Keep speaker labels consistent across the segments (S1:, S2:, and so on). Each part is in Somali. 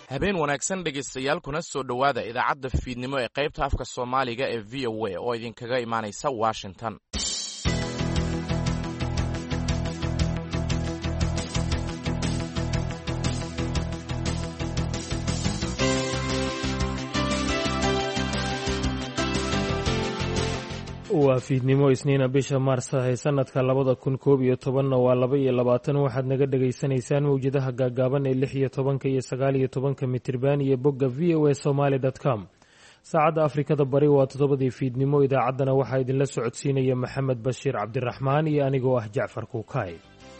S1: habeen wanaagsan dhegaystayaal kuna soo dhowaada idaacadda fiidnimo ee qaybta afka Soomaaliga ee VOA oo idinkaga imaanaysa Washington.
S2: waa fiidnimo isniina bisha Maarso ee sanadka 2011 waa 22 waxaad naga dhageysanaysaan mawjadaha gaagaaban ee 16 iyo 19 mitirban iyo bogga voasomali.com. saacadda Afrikada Bari waa 7 fiidnimo. idaacaddana waxaa idinla socodsiinaya Maxamed Bashiir Cabdiraxmaan iyo anigoo ah Jacfar Kuukay.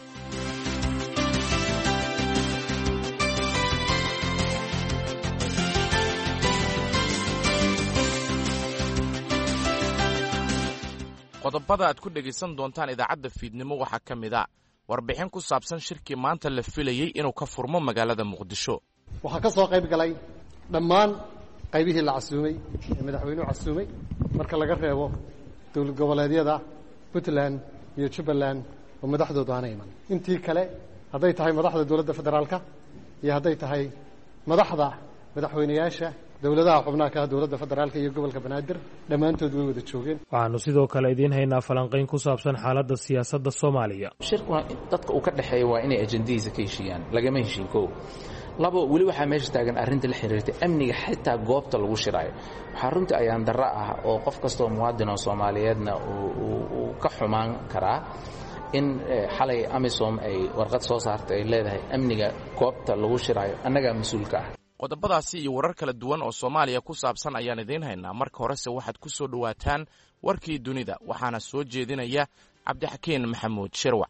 S1: qodobada aad ku dhegaysan doontaan idaacadda fiidnimo waxaa ka mid ah warbixin ku saabsan shirkii maanta la filayey inuu ka furmo magaalada Muqdisho.
S3: waxaa ka soo qayb galay dhammaan qaybihii la casuumay ee madaxweynuhu casuumay marka laga reebo dowlad goboleedyada Puntland iyo Jubbaland oo madaxdoodu aanay iman. intii kale hadday tahay madaxda dowladda federaalka iyo hadday tahay madaxweynayaasha dowladaha xubnaha ka dowladda federaalka iyo gobolka Banaadir dhammaantood way wada joogeen.
S2: waxaanu sidoo kale idin haynaa falanqayn ku saabsan xaaladda siyaasadda Soomaaliya.
S4: shirku dadka uu ka dhaxeeyo waa inay ajandadiisa ka heshiiyaan lagama heshiin koow labo weli waxaa meesha taagan arrinta la xiriirtay amniga xitaa goobta lagu shiraayo waxaa runtii ayaan darro ah oo qof kastoo muwaadin oo Soomaaliyeedna uu ka xumaan karaa in xalay Amisom ay warqad soo saartay ay leedahay amniga goobta lagu shiraayo annaga mas'uulka ah.
S1: qodobadaasi iyo warar kala duwan oo Soomaaliya ku saabsan ayaan idin haynaa. marka horese waxaad ku soo dhawaataan warkii dunida waxaana soo jeedinaya Cabdixakiin Maxamuud Shirwac.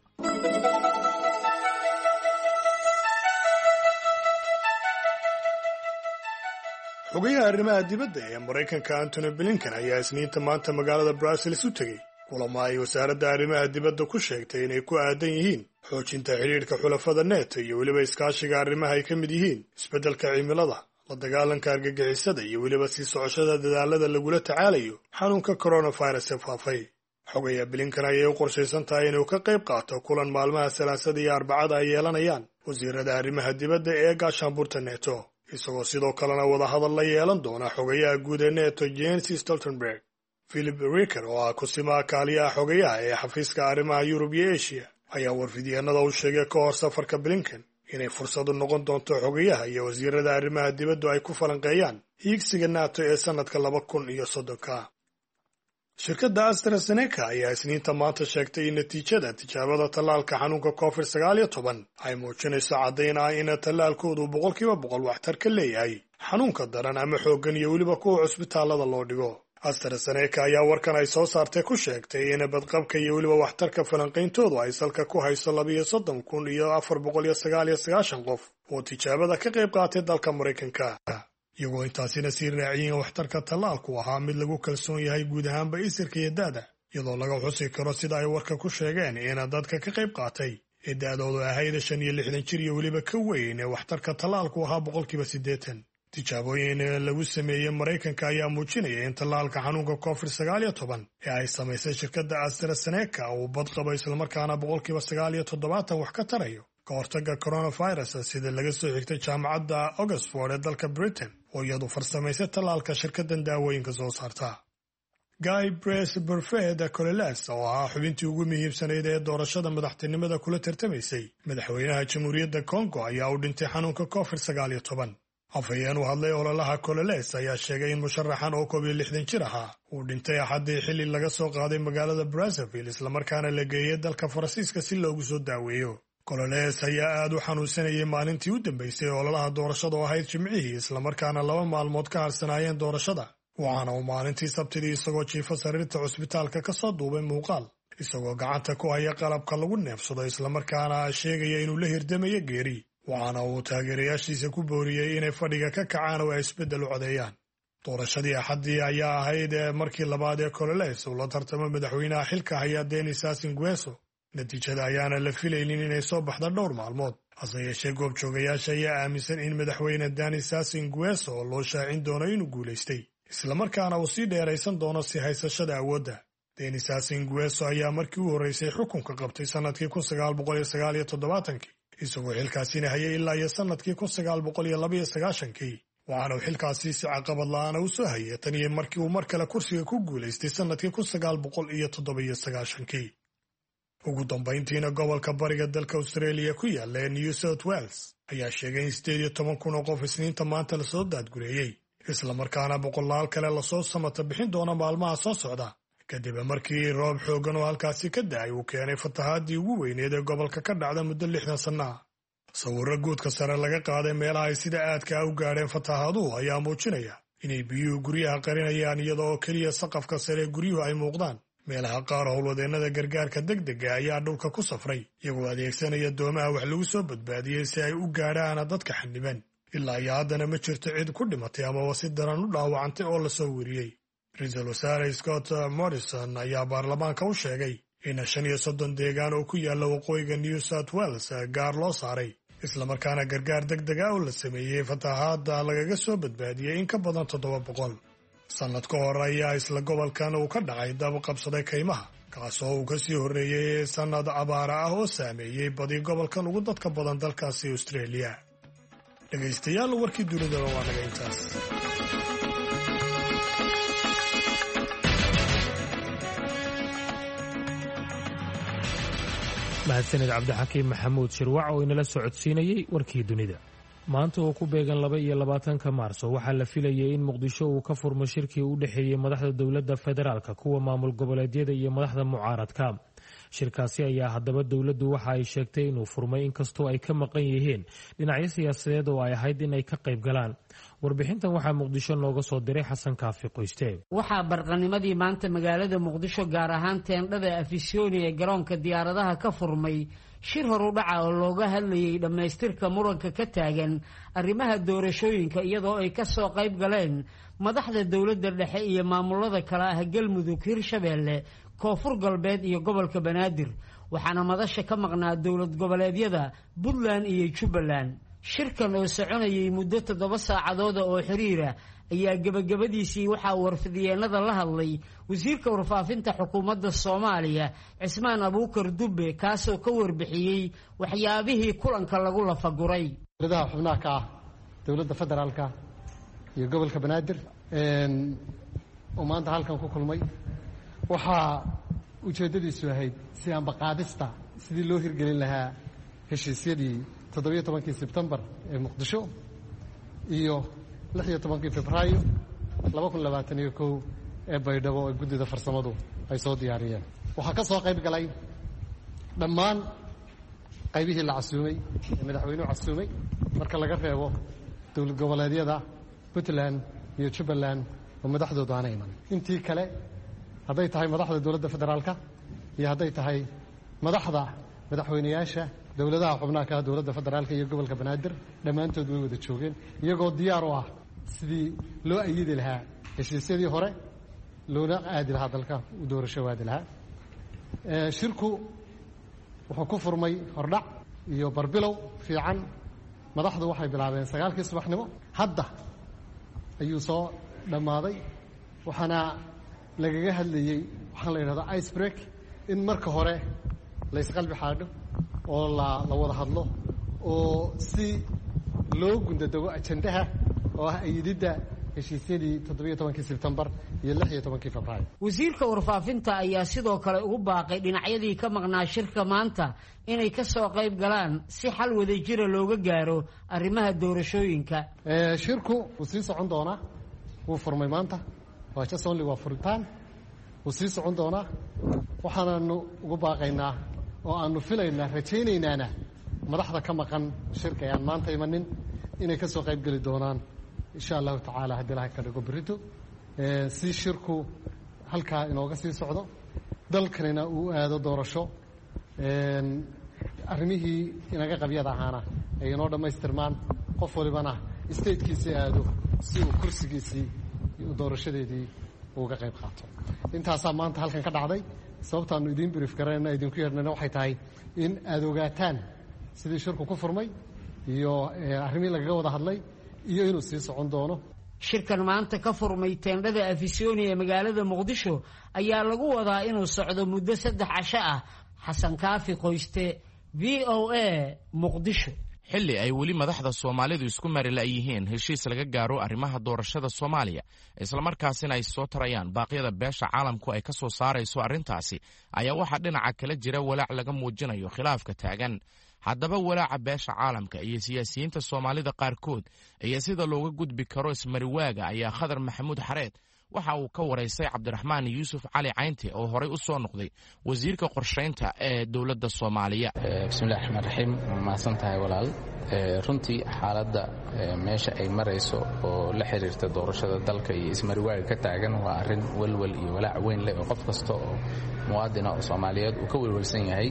S5: xogayaha arrimaha dibadda ee Mareykanka Antony Blinken ayaa isniinta maanta magaalada Brussels u tegey kulamo ay wasaaradda arrimaha dibadda ku sheegtay inay ku aadan yihiin xoojinta xidhiidhka xulafada NATO iyo weliba iskaashiga arrimaha ay ka mid yihiin isbeddelka cimilada, la dagaalanka argagixisada iyo weliba sii socoshada dadaalada lagula tacaalayo xanuunka coronavirus ee faafay. xogayaha Blinken ayay u qorshaysan tahay inuu ka qayb qaato kulan maalmaha Salaasada iyo Arbacada ay yeelanayaan wasiirada arrimaha dibadda ee gaashaanbuurta NATO, isagoo sidoo kalena wadahadal la yeelan doona xogayaha guud ee NATO Jens Stoltenberg. Philip Ricker oo ah kusimaha kaaliyaha xogayaha ee xafiiska arrimaha Yurub iyo Asia ayaa warfidyeenada u sheegay ka hor safarka Blinken inay fursad u noqon doonto xogayaha iyo wasiirada arrimaha dibaddu ay ku falanqeeyaan hiigsiga NATO ee sanadka 2030. shirkadda AstraZeneca ayaa isniinta maanta sheegtay in natiijada tijaabada tallaalka xanuunka COVID-19 ay muujinayso caddayn ah in tallaalkoodu 100% waxtar ka leeyahay xanuunka daran ama xooggan iyo weliba kuwa cusbitaalada loo dhigo. AstraZeneca ayaa warkan ay soo saartay ku sheegtay in badqabka iyo weliba waxtarka falanqayntoodu ay salka ku hayso 32,499 qof oo tijaabada ka qayb qaatay dalka Mareykanka, iyagoo intaasina sii raaciyeen waxtarka tallaalku ahaa mid lagu kalsoon yahay guud ahaanba isirka iyo da'da, iyadoo laga xusi karo sida ay warka ku sheegeen in dadka ka qayb qaatay ee da'doodu ahayd 65 jir iyo weliba ka weyn ee waxtarka tallaalku ahaa 80%. tijaabooyin lagu sameeyey Mareykanka ayaa muujinaya in tallaalka xanuunka COVID-19 ee ay samaysay shirkadda AstraZeneca uu badqabo islamarkaana 97% wax ka tarayo ka hortagga coronavirus, sida laga soo xigtay jaamacadda Oxford ee dalka Britain oo iyadu farsamaysay tallaalka shirkaddan daawooyinka soo saarta. Guy Brees-Burfed Coleles oo ahaa xubintii ugu muhiimsanayd ee doorashada madaxtinimada kula tartamaysay madaxweynaha Jamhuuriyadda Congo ayaa u dhintay xanuunka COVID-19. afhayeen u hadlay ololaha Coleles ayaa sheegay in musharaxan oo 60 jir ahaa uu dhintay Axaddii xilli laga soo qaaday magaalada Brazzaville islamarkaana la geeyay dalka Faransiiska si loogu soo daaweeyo. Coleles ayaa aad u xanuunsanayay maalintii u dambeysay ololaha doorashada oo ahayd Jimcihii islamarkaana 2 maalmood ka harsanaayeen doorashada, waxaana uu maalintii Sabtidii isagoo jiifa sariirta cusbitaalka ka soo duubay muuqaal isagoo gacanta ku haya qalabka lagu neefsado islamarkaana sheegaya inuu la hirdamayo geeri, waxaana uu taageerayaashiisa ku booriyey inay fadhiga ka kacaan oo ay isbeddel u codeeyaan. doorashadii Axaddii ayaa ahayd markii labaad ee Coleles uu la tartamo madaxweynaha xilka haya Denis Sassou Nguesso. natiijada ayaana la filaynin inay soo baxda dhowr maalmood, hase yeeshee goobjoogayaasha ayaa aaminsan in madaxweyne Denis Sassou Nguesso oo loo shaacin doono inuu guulaystay islamarkaana uu sii dheeraysan doono si haysashada awoodda. Denis Sassou Nguesso ayaa markii u horreysay xukunka qabtay sanadkii 1979 isagoo xilkaasina hayay ilaa iyo sannadkii 1992 waxaana uu xilkaasi si caqabad la'aana u soo hayay tan iyo markii uu mar kale kursiga ku guulaystay sannadkii 1997. ugu dambayntiina gobolka bariga dalka Australia ku yaala ee New South Wales ayaa sheegay in 18,000 oo qof isniinta maanta la soo daadgureeyey isla markaana boqolaal kale la soo samata bixin doona maalmaha soo socda kadib markii roob xooggan oo halkaasi ka da'ay uu keenay fatahaadii ugu weyneed ee gobolka ka dhacda muddo 60 sano ah. sawirro guudka sare laga qaaday meelaha ay sida aadka u gaadheen fatahaaduhu ayaa muujinaya inay biyuhu guryaha qarinayaan iyada oo keliya saqafka sare guryuhu ay muuqdaan. meelaha qaar howlwadeennada gargaarka degdega ayaa dhulka ku safray iyagoo adeegsanaya doomaha wax lagu soo badbaadiyey si ay u gaadhaan dadka xaniban. ilaa iyo haddana ma jirto cid ku dhimatay amaba si daran u dhaawacantay oo la soo weriyey. ra-iisul wasaare Scott Morrison ayaa baarlamaanka u sheegay in 35 deegaan oo ku yaala waqooyiga New South Wales gaar loo saaray islamarkaana gargaar degdega oo la sameeyey fatahaadda lagaga soo badbaadiyey in ka badan 700. sannad ka hor ayaa isla gobolkan uu ka dhacay dab qabsaday kaymaha kaasoo uu ka sii horreeyey sannad abaara ah oo saameeyey badi gobolkan ugu dadka badan dalkaasi Australia. dhegaystayaal warkii dunida waa naga intaas.
S2: mahadsanid cabdixakiim maxamuud shirwac oo inala socodsiinayey warkii dunida. maanta oo ku beegan 22 maarso waxaa la filayay in muqdisho uu ka furmo shirkii u dhexeeyey madaxda dowladda federaalka kuwa maamul goboleedyada iyo madaxda mucaaradka. shirkaasi ayaa haddaba dowladdu waxa ay sheegtay inuu furmay inkastoo ay ka maqan yihiin dhinacyo siyaasadeed oo ay ahayd in ay ka qayb galaan. warbixintan waxaa muqdisho nooga soo diray xasan kaafi qoyste.
S6: waxaa barqanimadii maanta magaalada muqdisho gaar ahaan teendhada afisyooni ee garoonka diyaaradaha ka furmay shir horudhaca oo looga hadlayay dhammaystirka muranka ka taagan arrimaha doorashooyinka iyadoo ay ka soo qayb galeen madaxda dowladda dhexe iyo maamulada kale ah Galmudug, Hirshabeelle, Koonfur Galbeed iyo gobolka Banaadir. waxaana madasha ka maqnaa dowlad goboleedyada Puntland iyo Jubbaland. shirkan oo soconayay muddo 7 saacadood oo xiriira ayaa gabagabadiisii waxaa warfidiyeenada la hadlay wasiirka warfaafinta xukuumadda Soomaaliya Cismaan Abuukar Dubbe kaasoo ka warbixiyey waxyaabihii kulanka lagu lafaguray.
S3: dowladaha xubnaha ka ah dowladda federaalka iyo gobolka Banaadir oo maanta halkan ku kulmay waxaa ujeedadiisu ahayd si aan baqaadista sidii loo hirgelin lahaa heshiisyadii 17 Sebtembar ee Muqdisho iyo 16 Febraayo 2021 ee Baydhabo ee guddida farsamadu ay soo diyaariyeen. waxaa ka soo qayb galay dhammaan qaybihii la casuumay ee madaxweynuhu casuumay marka laga reebo dowlad goboleedyada Puntland iyo Jubbaland oo madaxdoodu aanay iman. intii kale hadday tahay madaxda dowladda federaalka iyo hadday tahay madaxweynayaasha dowladaha xubnaha ka ah dowladda federaalka iyo gobolka Banaadir dhammaantood way wada joogeen iyagoo diyaar u ah sidii loo ayidi lahaa heshiisyadii hore loona aadi lahaa dalka u doorasho waadi lahaa. shirku wuxuu ku furmay hordhac iyo barbilow fiican. madaxdu waxay bilaabeen 9 subaxnimo hadda ayuu soo dhammaaday. waxaana lagaga hadlayey waxaan la yidhahdaa ice break in marka hore la isqalbi xaadho oo la wada hadlo oo si loo gundadago ajandaha oo ah ayididda heshiisyadii 17 Sebtembar iyo 16 Febraayo.
S6: wasiirka warfaafinta ayaa sidoo kale ugu baaqay dhinacyadii ka maqnaa shirka maanta inay ka soo qayb galaan si xal wada jira looga gaaro arrimaha doorashooyinka.
S3: shirku wuu sii socon doonaa. wuu furmay maanta waa just only waa furitaan. wuu sii socon doonaa. waxaanaanu ugu baaqaynaa oo aanu filaynaa rajaynaynana madaxda ka maqan shirka aan maanta imanin inay ka soo qayb gali doonaan insha Allah tacaala haddii Ilaahay ka dhigo berito si shirku halkaa inooga sii socdo dalkanina uu aado doorasho arrimihii inaga qabyada ahaana ay inoo dhammaystirmaan qof walibana statekiisii aado si uu kursigiisii doorashadeedii uga qayb qaato. intaasaa maanta halkan ka dhacday. sababtaanu idiin brief garayna idinku yeernayna waxay tahay in aad ogaataan sidii shirku ku furmay iyo arrimihii lagaga wada hadlay iyo inuu sii socon doono.
S6: shirkan maanta ka furmay teendhada afisyooni ee magaalada Muqdisho ayaa lagu wadaa inuu socdo muddo 3 casho ah. xasan kaafi qoyste, VOA muqdisho.
S1: xilli ay weli madaxda Soomaalidu isku mari la'yihiin heshiis laga gaaro arrimaha doorashada Soomaaliya islamarkaasina ay soo tarayaan baaqyada beesha caalamku ay ka soo saarayso arrintaasi ayaa waxaa dhinaca kala jira walaac laga muujinayo khilaafka taagan. haddaba walaaca beesha caalamka iyo siyaasiyiinta Soomaalida qaarkood iyo sida looga gudbi karo ismariwaaga ayaa Khadar Maxamuud Xareed waxa uu ka waraysay Cabdiraxmaan Yuusuf Cali Caynte oo horey u soo noqday wasiirka qorsheynta ee dowladda Soomaaliya.
S4: bismillaahir rahmaanir rahiim ma santahay walaal runtii xaaladda meesha ay marayso oo la xiriirta doorashada dalka iyo ismariwaaga ka taagan waa arrin walwal iyo walaac weyn leh oo qof kasta oo muwaadin ah oo Soomaaliyeed uu ka walwalsan yahay.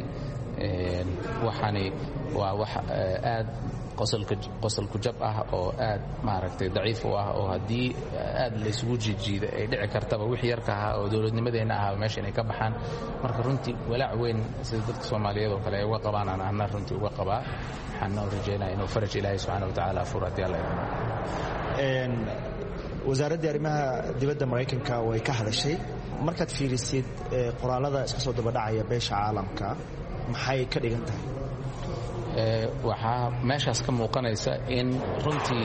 S4: waxani waa wax aad qosolku jab ah oo aad maaragtay daciif u ah oo haddii aad la isugu jiijiida ay dhici kartaba wixii yarka ahaa oo dowladnimadeenna ahaa meesha inay ka baxaan. marka runtii walaac weyn sida dadka Soomaaliyeed oo kale ay uga qabaan anna runtii uga qabaa. waxaan rajaynayaa inuu faraj Ilaahay subxaanahu wa tacaala furo haddii alla idmo.
S7: wasaaradda arrimaha dibadda Maraykanka way ka hadashay. markaad fiirisid qoraalada iska soo dabadhacaya beesha caalamka maxay ka dhigan tahay?
S4: waxaa meeshaas ka muuqanaysa in runtii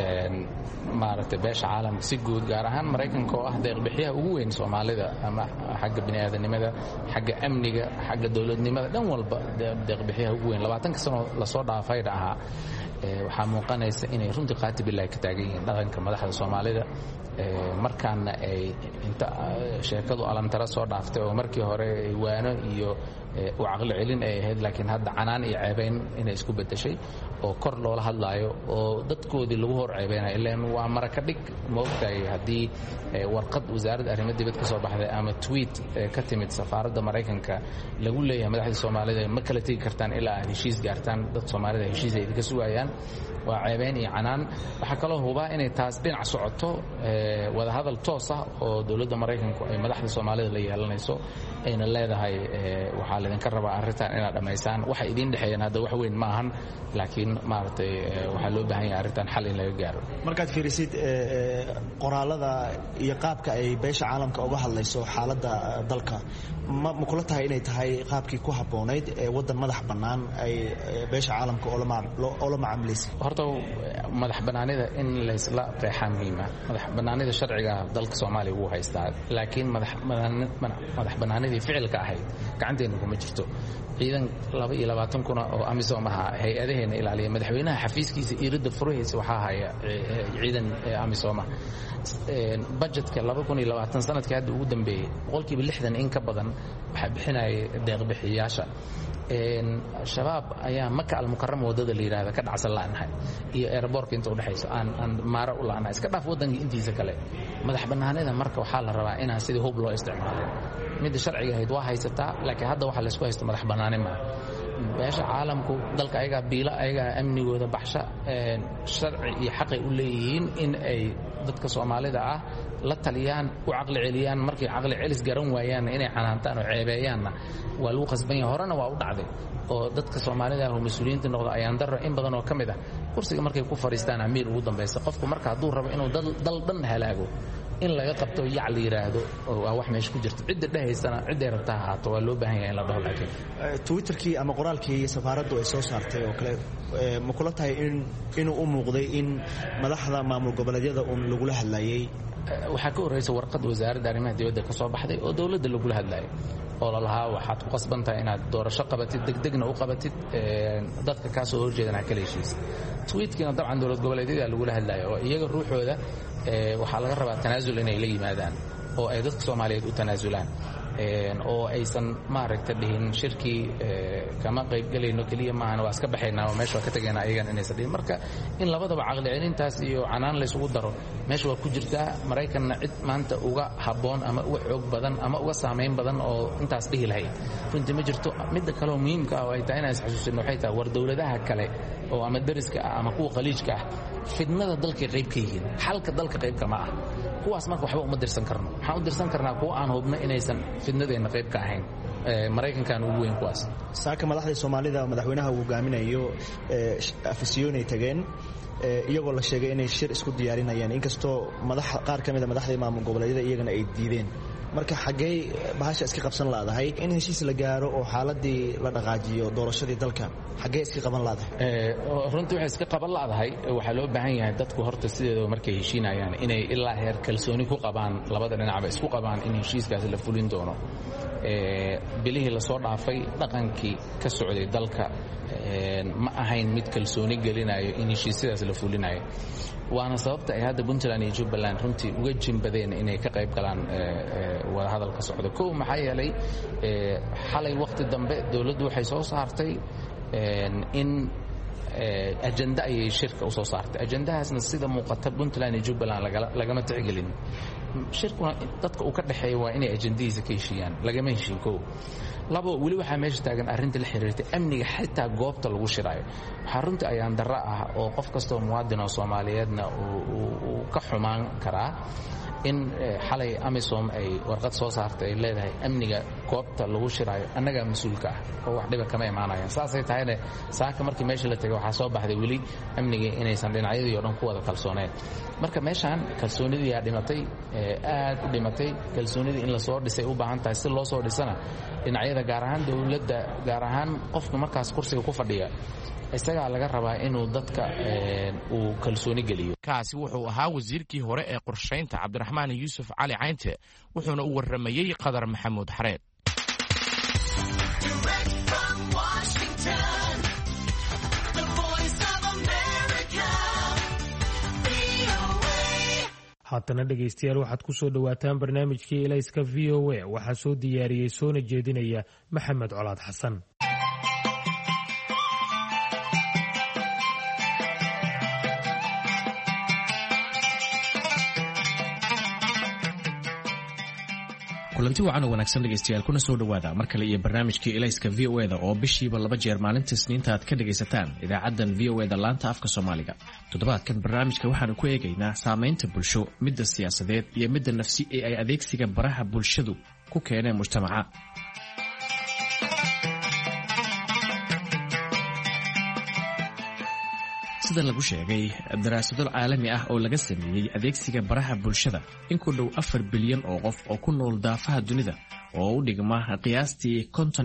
S4: maaragtay beesha caalamka si guud gaar ahaan Maraykanka oo ah deeqbixiyaha ugu weyn Soomaalida ama xagga bini'aadanimada, xagga amniga, xagga dowladnimada, dhan walba deeqbixiyaha ugu weyn 20 sano la soo dhaafay ahaa. waxaa muuqanaysa inay runtii qaatib ilaahay ka taagan yihiin dhaqanka madaxda Soomaalida. markaana ay inta sheekadu alantara soo dhaaftay oo markii hore waano iyo u caqli celin ay ahayd, laakiin hadda canaan iyo ceebayn inay isku bedeshay oo kor loola hadlaayo oo dadkoodii lagu hor ceebeynayo. ilaan waa maraka dhig moogtahay haddii warqad wasaaradda arrimaha dibadda ka soo baxday ama tweet ka timid safaaradda Maraykanka lagu leeyahay madaxda Soomaalida ma kala tegi kartaan ilaa aad heshiis gaartaan. dad Soomaalida heshiis ay ka sugayaan waa ceebayn iyo canaan. waxaa kaloo hubaa inay taas dhinac socoto wada hadal toos ah oo dowladda Maraykanku ay madaxda Soomaalida la yeelanayso ayna leedahay waxaa laydinka rabaa arrintan inaad dhammaysaan. waxa idin dhexeeyaan hadda wax weyn ma ahan, laakiin maaragtay waxaa loo baahan yahay arrintan xal in laga gaaro.
S7: markaad fiirisid qoraalada iyo qaabka ay beesha caalamka uga hadlayso xaaladda dalka ma kula tahay inay tahay qaabkii ku habboonayd ee waddan madax bannaan ay beesha caalamka oo la macaamilaysa?
S4: horta madax bannaanida in laysla qeexaa muhiima. madax bannaanida sharciga dalka Soomaaliya wuu haystaa, laakiin madax bannaanidii ficilka ahayd gacanteena kuma jirto. ciidan 22 kun oo amisom aha hay-adaheena ilaaliya. madaxweynaha xafiiskiisa iridda furihiisa waxaa haya ciidan amisom ah. budgetka 2020 sanadkii hadda ugu dambeeyay 60% in ka badan waxa bixinaya deeq-bixiyaasha. shabaab ayaa Maka al-Mukarrama wadada la yiraahdo ka dhacsan laanahay iyo airportka inta u dhaxayso aan maara u laanahay iska dhaaf wadanka intiisa kale. madax bannaanida marka waxaa la rabaa inaan sidii hub loo isticmaalo. mid sharciga ahayd waa haysataa, laakiin hadda waxa la isku haysto madax bannaani ma. beesha caalamku dalka ayaga biila ayaga amnigooda baxsha sharci iyo xaq ay u leeyihiin in ay dadka Soomaalida ah la taliyaan u caqli celiyaan. markay caqli celis garan waayaan inay canaantaan oo ceebeeyaanna waa lagu qasban yahay. horena waa u dhacday oo dadka Soomaalida ah oo mas'uuliyiinta noqda ayaan darro in badan oo kamid ah kursiga markay ku fariistaan amiir ugu dambaysa. qofku marka hadduu rabo inuu dal dhan halaago in laga qabto yac la yiraahdo waa wax meesha ku jirta. cidda dhahaysana cidday rabtaa haato waa loo baahan yahay in la dhaho. laakiin
S7: twitterkii ama qoraalkii safaaraddu ay soo saartay oo kale ma kula tahay inuu u muuqday in madaxda maamul goboleedyada uun lagula hadlayay?
S4: waxaa ka horreysa warqad wasaaradda arrimaha dibadda ka soo baxday oo dowladda lagula hadlayo oo la lahaa waxaad ku qasbantahay inaad doorasho qabatid degdegna u qabatid dadka kaa soo horjeedana kala heshiisa. tweetkiina dabcan dowlad goboleedyada lagula hadlayo oo iyaga ruuxooda waxaa laga rabaa tanaasul inay la yimaadaan oo ay dadka Soomaaliyeed u tanaasulaan oo aysan maaragtay dhihin shirkii kama qayb galayno kaliya maahan waa iska baxaynaa oo meesha ka tageynaa ayagan inaysan dhihin. marka in labadaba caqli celintaas iyo canaan la isugu daro meesha waa ku jirtaa. Maraykanna cid maanta uga habboon ama uga xoog badan ama uga saameyn badan oo intaas dhihi lahayd runtii ma jirto. midda kale oo muhiimka ah oo ay tahay inaan isxasuusino waxay tahay war dowladaha kale oo ama dariska ah ama kuwa khaliijka ah fidnada dalka qayb ka yihiin, xalka dalka qayb kama ah. kuwaas marka waxba uma dirsan karno. waxaan u dirsan karnaa kuwa aan hubno inaysan fidnadeena qayb ka ahayn. Maraykankan ugu weyn kuwaas.
S7: saaka madaxda Soomaalida madaxweynaha uu hogaaminayo afisyoonay tageen iyagoo la sheegay inay shir isku diyaarinayaan, inkastoo qaar ka mid ah madaxda maamul goboleedyada iyagana ay diideen. marka xagee bahasha iska qabsan laadahay in heshiis la gaaro oo xaaladii la dhaqaajiyo doorashadii dalka xagee iska qaban laadahay
S4: runtii waxay iska qaban laadahay waxaa loo baahan yahay dadku horta sideedaba markay heshiinayaan inay ilaa heer kalsooni ku qabaan labada dhinacba isku qabaan in heshiiskaasi la fulin doono bilihii lasoo dhaafay dhaqankii ka socday dalka ma ahayn mid kalsooni gelinayo in heshiisyadaas la fulinayo waana sababta ay hadda Puntland iyo Jubbaland runtii uga jimbadeen inay ka qayb galaan wadahadalka socda kow maxaa yeelay xalay waqti dambe dawladdu waxay soo saartay in ajenda ay shirka u soo saartay ajendahaasna sida muuqata Puntland iyo Jubbaland lagama tixgelin shirkuna dadka uu ka dhaxeeyo waa inay ajendihiisa ka heshiiyaan lagama heshiin kow labo weli waxaa meesha taagan arrinta la xiriirtay amniga xitaa goobta lagu shiraayo waxaa runtii ayaan darro ah oo qof kastoo muwaadin oo Soomaaliyeedna uu ka xumaan karaa in xalay amisom ay warqad soo saartay ay leedahay amniga goobta lagu shiraayo annaga mas'uulka ah oo wax dhiba kama imaanayaan saasay tahayna saaka markii meesha la tagay waxaa soo baxday weli amniga inaysan dhinacyadii oo dhan ku wada kalsooneen marka meeshaan kalsoonidii yaa dhimatay aad u dhimatay kalsoonidii in la soo dhisay u baahan tahay si loo soo dhisana dhinacyada gaar ahaan dawladda gaar ahaan qofka markaas kursiga ku fadhiya isagaa laga rabaa inuu dadka uu kalsooni geliyo
S1: kaasi wuxuu ahaa wasiirkii hore ee qorshaynta Cabdiraxmaan Yuusuf Cali Caynte wuxuuna u waramayay Qadar Maxamuud Xareed
S2: haatana dhegaystayaal waxaad ku soo dhowaataan barnaamijkii Ilayska VOA waxaa soo diyaariyey soona jeedinaya Maxamed Colaad Xasan
S8: kulanti wacan oo wanaagsan dhegaystayaal kuna soo dhawaada mar kale iyo barnaamijkii Ilayska VOA-da oo bishiiba 2 jeer maalinta Isniinta aad ka dhagaysataan idaacadan VOA-da laanta afka Soomaaliga. Toddobaadkan barnaamijka waxaanu ku eegaynaa saamaynta bulsho, midda siyaasadeed iyo midda nafsi ee ay adeegsiga baraha bulshadu ku keeneen mujtamaca. sida lagu sheegay daraasado caalami ah oo laga sameeyay adeegsiga baraha bulshada in ku dhow 4 bilyan oo qof oo ku nool daafaha dunida oo u dhigma qiyaastii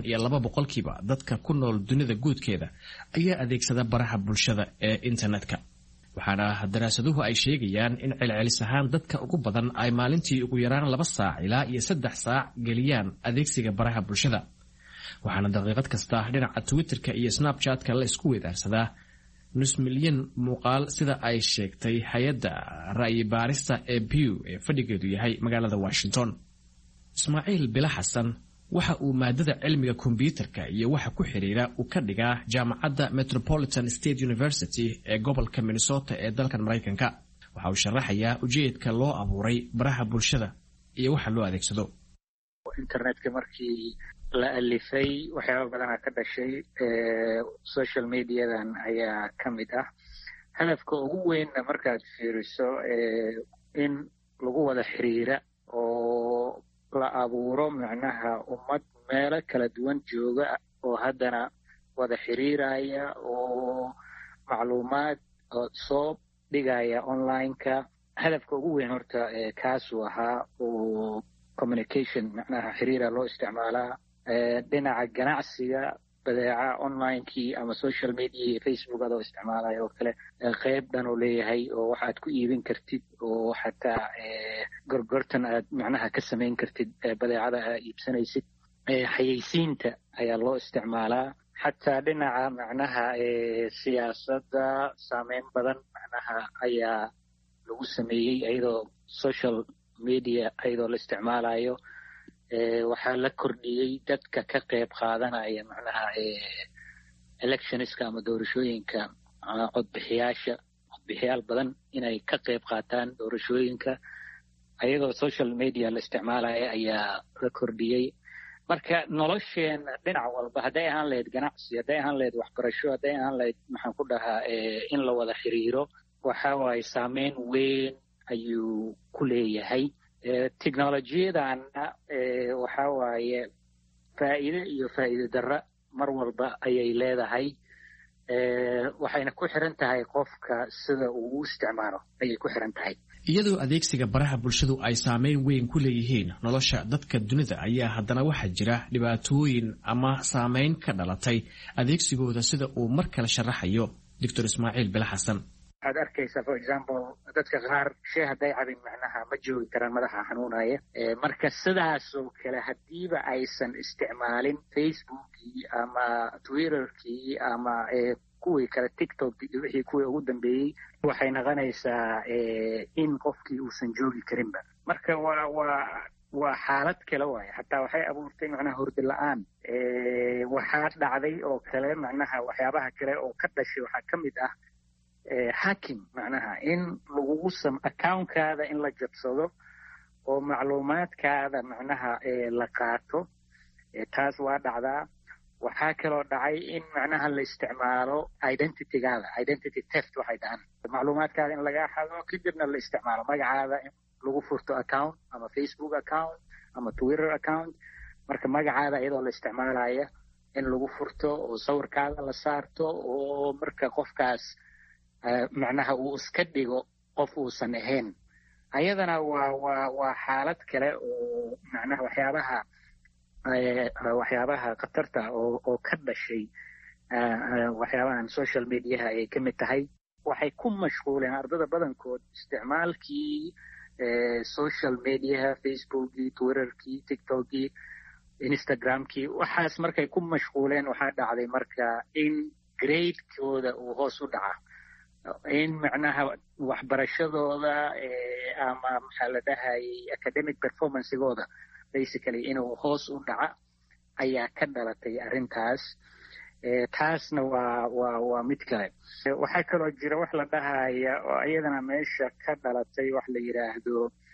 S8: 52% dadka ku nool dunida guudkeeda ayaa adeegsada baraha bulshada ee internetka waxaana daraasaduhu ay sheegayaan in celcelis ahaan dadka ugu badan ay maalintii ugu yaraan 2 saac ilaa 3 saac geliyaan adeegsiga baraha bulshada waxaana daqiiqad kasta dhinaca Twitterka iyo Snapchatka la isku weedaarsadaa nus milyan muuqaal sida ay sheegtay hay'adda ra'yi baarista ee Pew ee fadhigeedu yahay magaalada Washington. Ismaaciil Bila Xasan waxa uu maadada cilmiga kombiyuutarka iyo waxa ku xiriira uu ka dhigaa jaamacadda Metropolitan State University ee gobolka Minnesota ee dalkan Mareykanka. Waxa uu sharaxayaa ujeedka loo abuuray baraha bulshada iyo waxa loo adeegsado.
S9: internetka markii la alifay waxyaabo badan ka dhashay social mediadan ayaa kamid ah hadafka ugu weyn markaad fiiriso in lagu wada xiriira oo la abuuro macnaha ummad meel kala duwan jooga oo haddana wada xiriiraya oo macluumaad soo dhigaya online-ka hadafka ugu weyn horta kaas ahaa oo communication macnaha xiriira loo isticmaalaa dhinaca ganacsiga badeeca online-kii ama social media iyo Facebook adoo isticmaalayo oo kale qayb dhan oo leeyahay oo waxaad ku iibin kartid oo xataa gorgortan aad macnaha ka samayn kartid badeecada aad iibsanaysid xayeysiinta ayaa loo isticmaalaa xataa dhinaca macnaha siyaasadda saameyn badan macnaha ayaa lagu sameeyey iyadoo social media ayadoo la isticmaalayo waxaa la kordhiyey dadka ka qayb qaadanaya macnaha electionska ama doorashooyinka codbixiyaal badan inay ka qayb qaataan doorashooyinka ayadoo social media la isticmaalaya ayaa la kordhiyey marka nolosheena dhinac walba hadday ahaan lahayd ganacsi hadday ahaan lahayd waxbarasho hadday ahaan lahayd maxaan ku dhahaa in la wada xiriiro waxa waaye saameyn weyn ayuu ku leeyahay technolojiyadanna waxa waaye faa'iido iyo faa'iido darro mar walba ayay leedahay waxayna ku xiran tahay qofka sida uu u isticmaalo ayay ku xiran tahay
S8: iyadoo adeegsiga baraha bulshadu ay saameyn weyn ku leeyihiin nolosha dadka dunida ayaa haddana waxaa jira dhibaatooyin ama saameyn ka dhalatay adeegsigooda sida uu mar kale sharaxayo Dr. Ismaaciil Bila Xasan.
S9: waxaad arkaysaa for example dadka qaar shay hadday cabin macnaha ma joogi karaan madaxa xanuunaya marka sidaasoo kale haddiiba aysan isticmaalin facebookii ama twitterkii ama kuwii kale tiktok iyo wixii kuwii ugu dambeeyey waxay noqonaysaa in qofkii uusan joogi karinba marka waa xaalad kale waaye xataa waxay abuurtay macnaha hurdo la-aan waxaa dhacday oo kale macnaha waxyaabaha kale oo ka dhashay waxaa ka mid ah hacking macnaha in lagugu accountkaada in la jabsado oo macluumaadkaada macnaha la qaato taas waa dhacdaa waxaa kaloo dhacay in macnaha la isticmaalo identity theft waxay dhahaan macluumaadkaada in laga xado kadibna la isticmaalo magacaada in lagu furto account ama Facebook account ama Twitter account marka magacaada iyadoo la isticmaalaya in lagu furto oo sawirkaada la saarto oo marka qofkaas macnaha uu iska dhigo qof uusan ahayn ayadana waa xaalad kale oo macnaha waxyaabaha khatarta oo ka dhashay waxyaabahan social mediaha ay ka mid tahay waxay ku mashquuleen ardada badankood isticmaalkii social mediaha facebookii twitterkii tiktokii instagramkii waxaas markay ku mashquuleen waxaa dhacday marka in gradekooda uu hoos u dhaca in macnaha waxbarashadooda ama maxaa la dhahayay academic performancegooda basically inuu hoos u dhaca ayaa ka dhalatay arrintaas taasna waa mid kale waxaa kaloo jira wax la dhahaya oo iyadana meesha ka dhalatay wax la yidhaahdo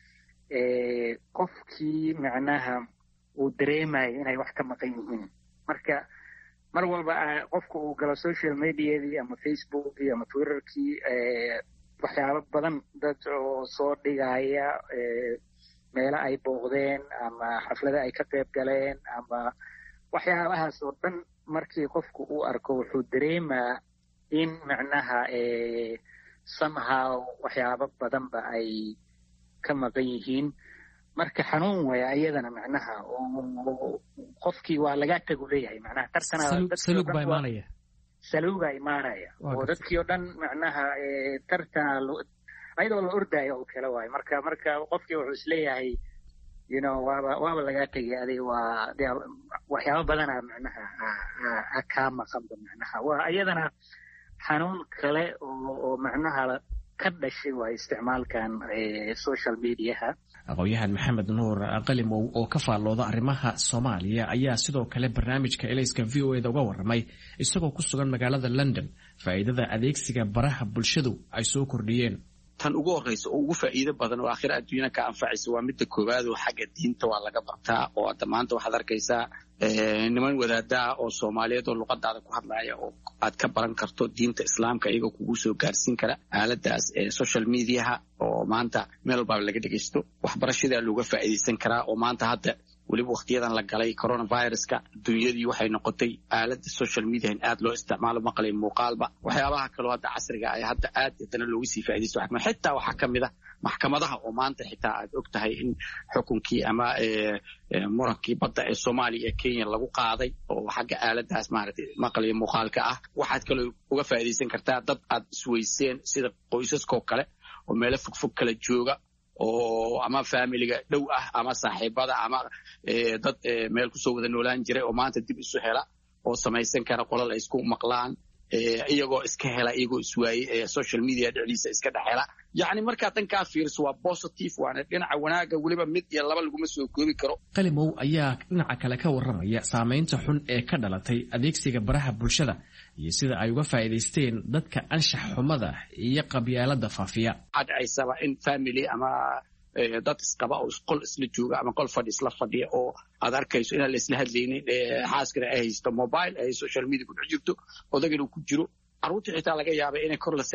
S9: qofkii macnaha uu dareemayo inay wax ka maqan yihiin marka mar walba qofka uu galo social mediadii ama facebookii ama twitterkii waxyaabo badan dad oo soo dhigaya meelo ay booqdeen ama xaflada ay ka qayb galeen ama waxyaabahaas oo dhan markii qofku uu arko wuxuu dareemaa in macnaha somehow waxyaabo badanba ay ka maqan yihiin marka xanuun waya ayadana macnaha qofkii waa laga tagu leeyahay macnaha saluuga imaanaya oo dadkii oo dhan macnaha tartana ayadoo la ordaayo oo kale waayo marka qofkii wuxuu isleeyahay waaba lagaa tegay adig waxyaabo badana macnaha kaa maqanba macnaha waa iyadana xanuun kale oo macnaha ka dhashay waa isticmaalkan social mediaha
S8: aqoonyahan maxamed nuur qalimow oo ka faallooda arrimaha Soomaaliya ayaa sidoo kale barnaamijka Elayska VOA-da uga warramay isagoo ku sugan magaalada London faa'iidada adeegsiga baraha bulshadu ay soo kordhiyeen
S10: tan ugu horeysa oo ugu faa'iido badan oo aakhira adduunyada ka anfacaysa waa midda koowaad oo xagga diinta waa laga bartaa oo maanta waxaad arkaysaa niman wadaada oo Soomaaliyeed oo luqadaada ku hadlaya oo aad ka baran karto diinta islaamka iyagoo kugu soo gaarsiin kara aaladaas social mediaha oo maanta meel walba laga dhageysto waxbarashada looga faa'iideysan karaa oo maanta hadda waliba waqtiyadan la galay coronaviruska dunyadii waxay noqotay aalada social media in aad loo isticmaalo maqalay muuqaalba waxyaabaha kale oo hadda casriga ah hadda aad dadana loogu sii faa'iideysto xitaa waxa kamid ah maxkamadaha oo maanta xitaa aad ogtahay in xukunkii ama murankii badda ee Soomaaliya ee Kenya lagu qaaday oo xagga aaladaas maaragtay maqalay muuqaalka ah waxaad kale uga faa'iideysan kartaa dad aad isweyseen sida qoysaskoo kale oo meelo fogfog kala jooga oo ama familiga dhow ah ama saaxiibada ama dad meel ku soo wada noolaan jiray oo maanta dib isu hela oo samaysan kara qolal ay isku maqlaan iyagoo iska hela iyagoo iswaayey social media dhexdiisa iska dhaxela yacni markaa dhankaa fiirso waa positive waana dhinaca wanaaga weliba mid iyo laba laguma soo koobi karo
S8: qalimow ayaa dhinaca kale ka warramaya saamaynta xun ee ka dhalatay adeegsiga baraha bulshada iyo sida ay uga faa'iideysteen dadka anshax xumada iyo qabyaalada faafiya
S10: cadcaysaba in family ama dad isqaba oo qol isla jooga ama qol fadhi isla fadhiya oo aad arkayso inaan la isla hadlaynin xaaskana ay haysto mobile ay social media ku dhex jirto odagana ku jiro carruurta xitaa laga yaaba inay kor la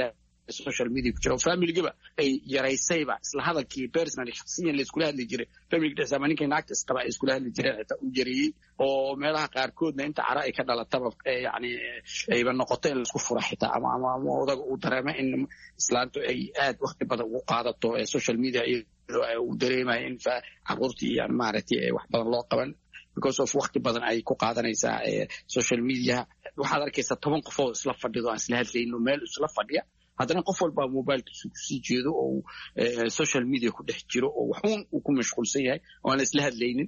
S10: social media ku jira oo familigiba ay yaraysayba isla hadalkii personally shakhsiyan la iskula hadli jiray family dhexdiisa ama ninkay naagta isqaba ay iskula hadli jireen xitaa u jariyey oo meelaha qaarkoodna inta cara ay ka dhalataba yani ayba noqoto in laisku fura xitaa ama odaga uu dareemo in islaantu ay aad waqti badan ugu qaadato social media iyadoo uu dareemayo in caruurtii yani maaragtay wax badan loo qaban because of waqti badan ay ku qaadanaysaa social media waxaad arkaysaa 10 qof oo isla fadhido aan isla hadlayno meel isla fadhiya haddana qof walba mobilkiisu ku sii jeedo oo social media ku dhex jiro oo waxuun uu ku mashquulsan yahay oo aan isla hadlaynin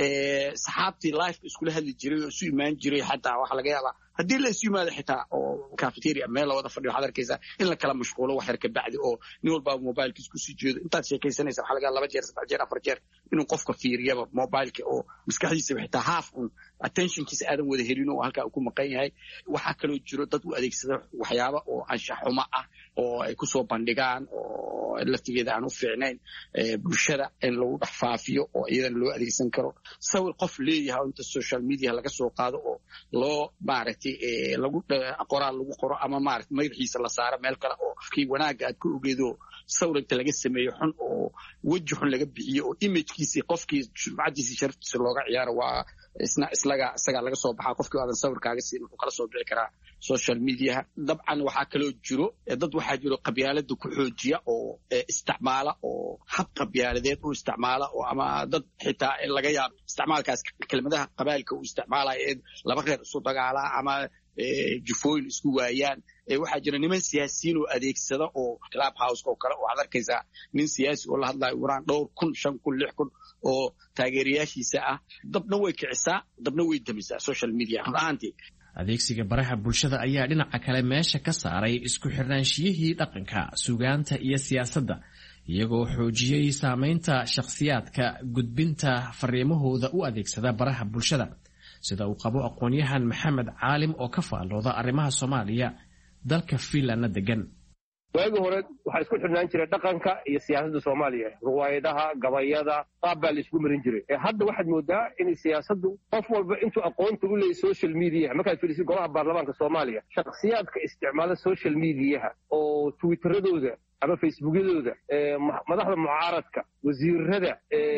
S10: saxaabtii live iskula hadli jiray oo isu imaan jiray xataa waxa laga yaabaa haddii la isu yimaado xitaa oo cafeteria meel la wada fadhiyo waxaad arkaysaa in la kala mashquulo wax yar ka bacdi oo nin walba mobilkiisu ku sii jeedo intaad sheekaysanaysa waxa laga yaabaa 2 jeer 3 jeer 4 jeer inuu qofka fiiriyaba mobilka oo maskaxdiisa xitaa half attentionkiisa aadan wada helin oo halka uu ku maqan yahay waxa kale oo jiro dad u adeegsada waxyaabo oo anshax xumo ah oo ay ku soo bandhigaan oo laftigeeda aan u fiicnayn bulshada in lagu dhafaafiyo oo iyadan loo adeegsan karo sawir qof leeyahay inta social media laga soo qaado oo loo maaragtay lagu qoraal lagu qoro ama maaragtay magaciisa la saaro meel kale oo kii wanaaga aad ku ogeedo sawirta laga sameeyo xun oo waji xun laga bixiyo oo imagekiisa qofkii sumcadiisa sharaftiisa looga ciyaaro waa isaga laga soo baxaa qofkii aadan sawirkaaga siin wuxuu kala soo bixi karaa social media dabcan waxaa kaloo jiro dad waxaa jiro qabyaalada ku xoojiya oo isticmaala oo hab qabyaaladeed u isticmaala oo ama dad xitaa laga yaabo isticmaalkaas kelmadaha qabailka uu isticmaalaya ee laba reer isu dagaala ama jufooyin isku waayaan waxaa jira niman siyaasiyiin oo adeegsada oo club house oo kale oo aad arkaysaa nin siyaasi oo la hadlayo uraan 2,000 5,000 6,000 oo taageerayaashiisa ah dabna way kicisaa dabna way damisaa social media ahaantii
S8: adeegsiga baraha bulshada ayaa dhinaca kale meesha ka saaray isku xirnaanshiyihii dhaqanka suugaanta iyo siyaasadda iyagoo xoojiyey saamaynta shakhsiyaadka gudbinta fariimahooda u adeegsada baraha bulshada sida uu qabo aqoon-yahan maxamed caalim oo ka faallooda arrimaha Soomaaliya dalka Finland degan
S11: waagi hore waxa isku xirnaan jiray dhaqanka iyo siyaasadda Soomaaliya ruwaayadaha gabayada qaab la isku marin jiray hadda waxaad moodaa in siyaasaddu qof walba intuu aqoonta u leeyahay social media marka fiirsi golaha baarlamaanka Soomaaliya shakhsiyaadka isticmaala social media oo twitteradooda ama facebookyadooda madaxda mucaaradka wasiirada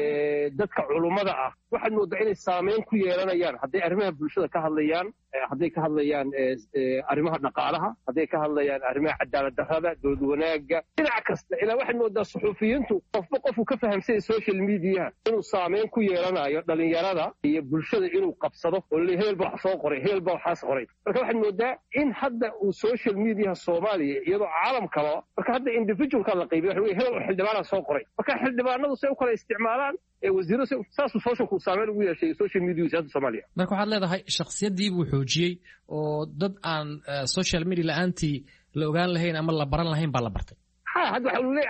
S11: dadka culumada ah waxaad moodaa inay saameyn ku yeelanayaan hadday arrimaha bulshada ka hadlayaan hadday ka hadlayaan arrimaha dhaqaalaha hadday ka hadlayaan arrimaha cadaalad darrada dood wanaaga dhinac kasta ilaa waxaad moodaa suxufiyiintu qofba qofku ka fahamsay social media inuu saameyn ku yeelanayo dhalinyarada iyo bulshada inuu qabsado oo hebel baa wax soo qoray hebel baa waxaas qoray marka waxaad moodaa in hadda uu social media Soomaaliya iyadoo caalamkaba marka hadda individualka la qaybiyo waxa weeye hebel xildhibaana soo qoray marka xildhibaanadu say u kala isticmaalaan wasiirro saas social saameyn ugu yeeshay social media hadda Soomaaliya
S2: marka waxaad leedahay shakhsiyadii buu xoojiyey oo dad aan social media la'aantii la ogaan lahayn ama la baran lahayn baa la bartay
S11: hadda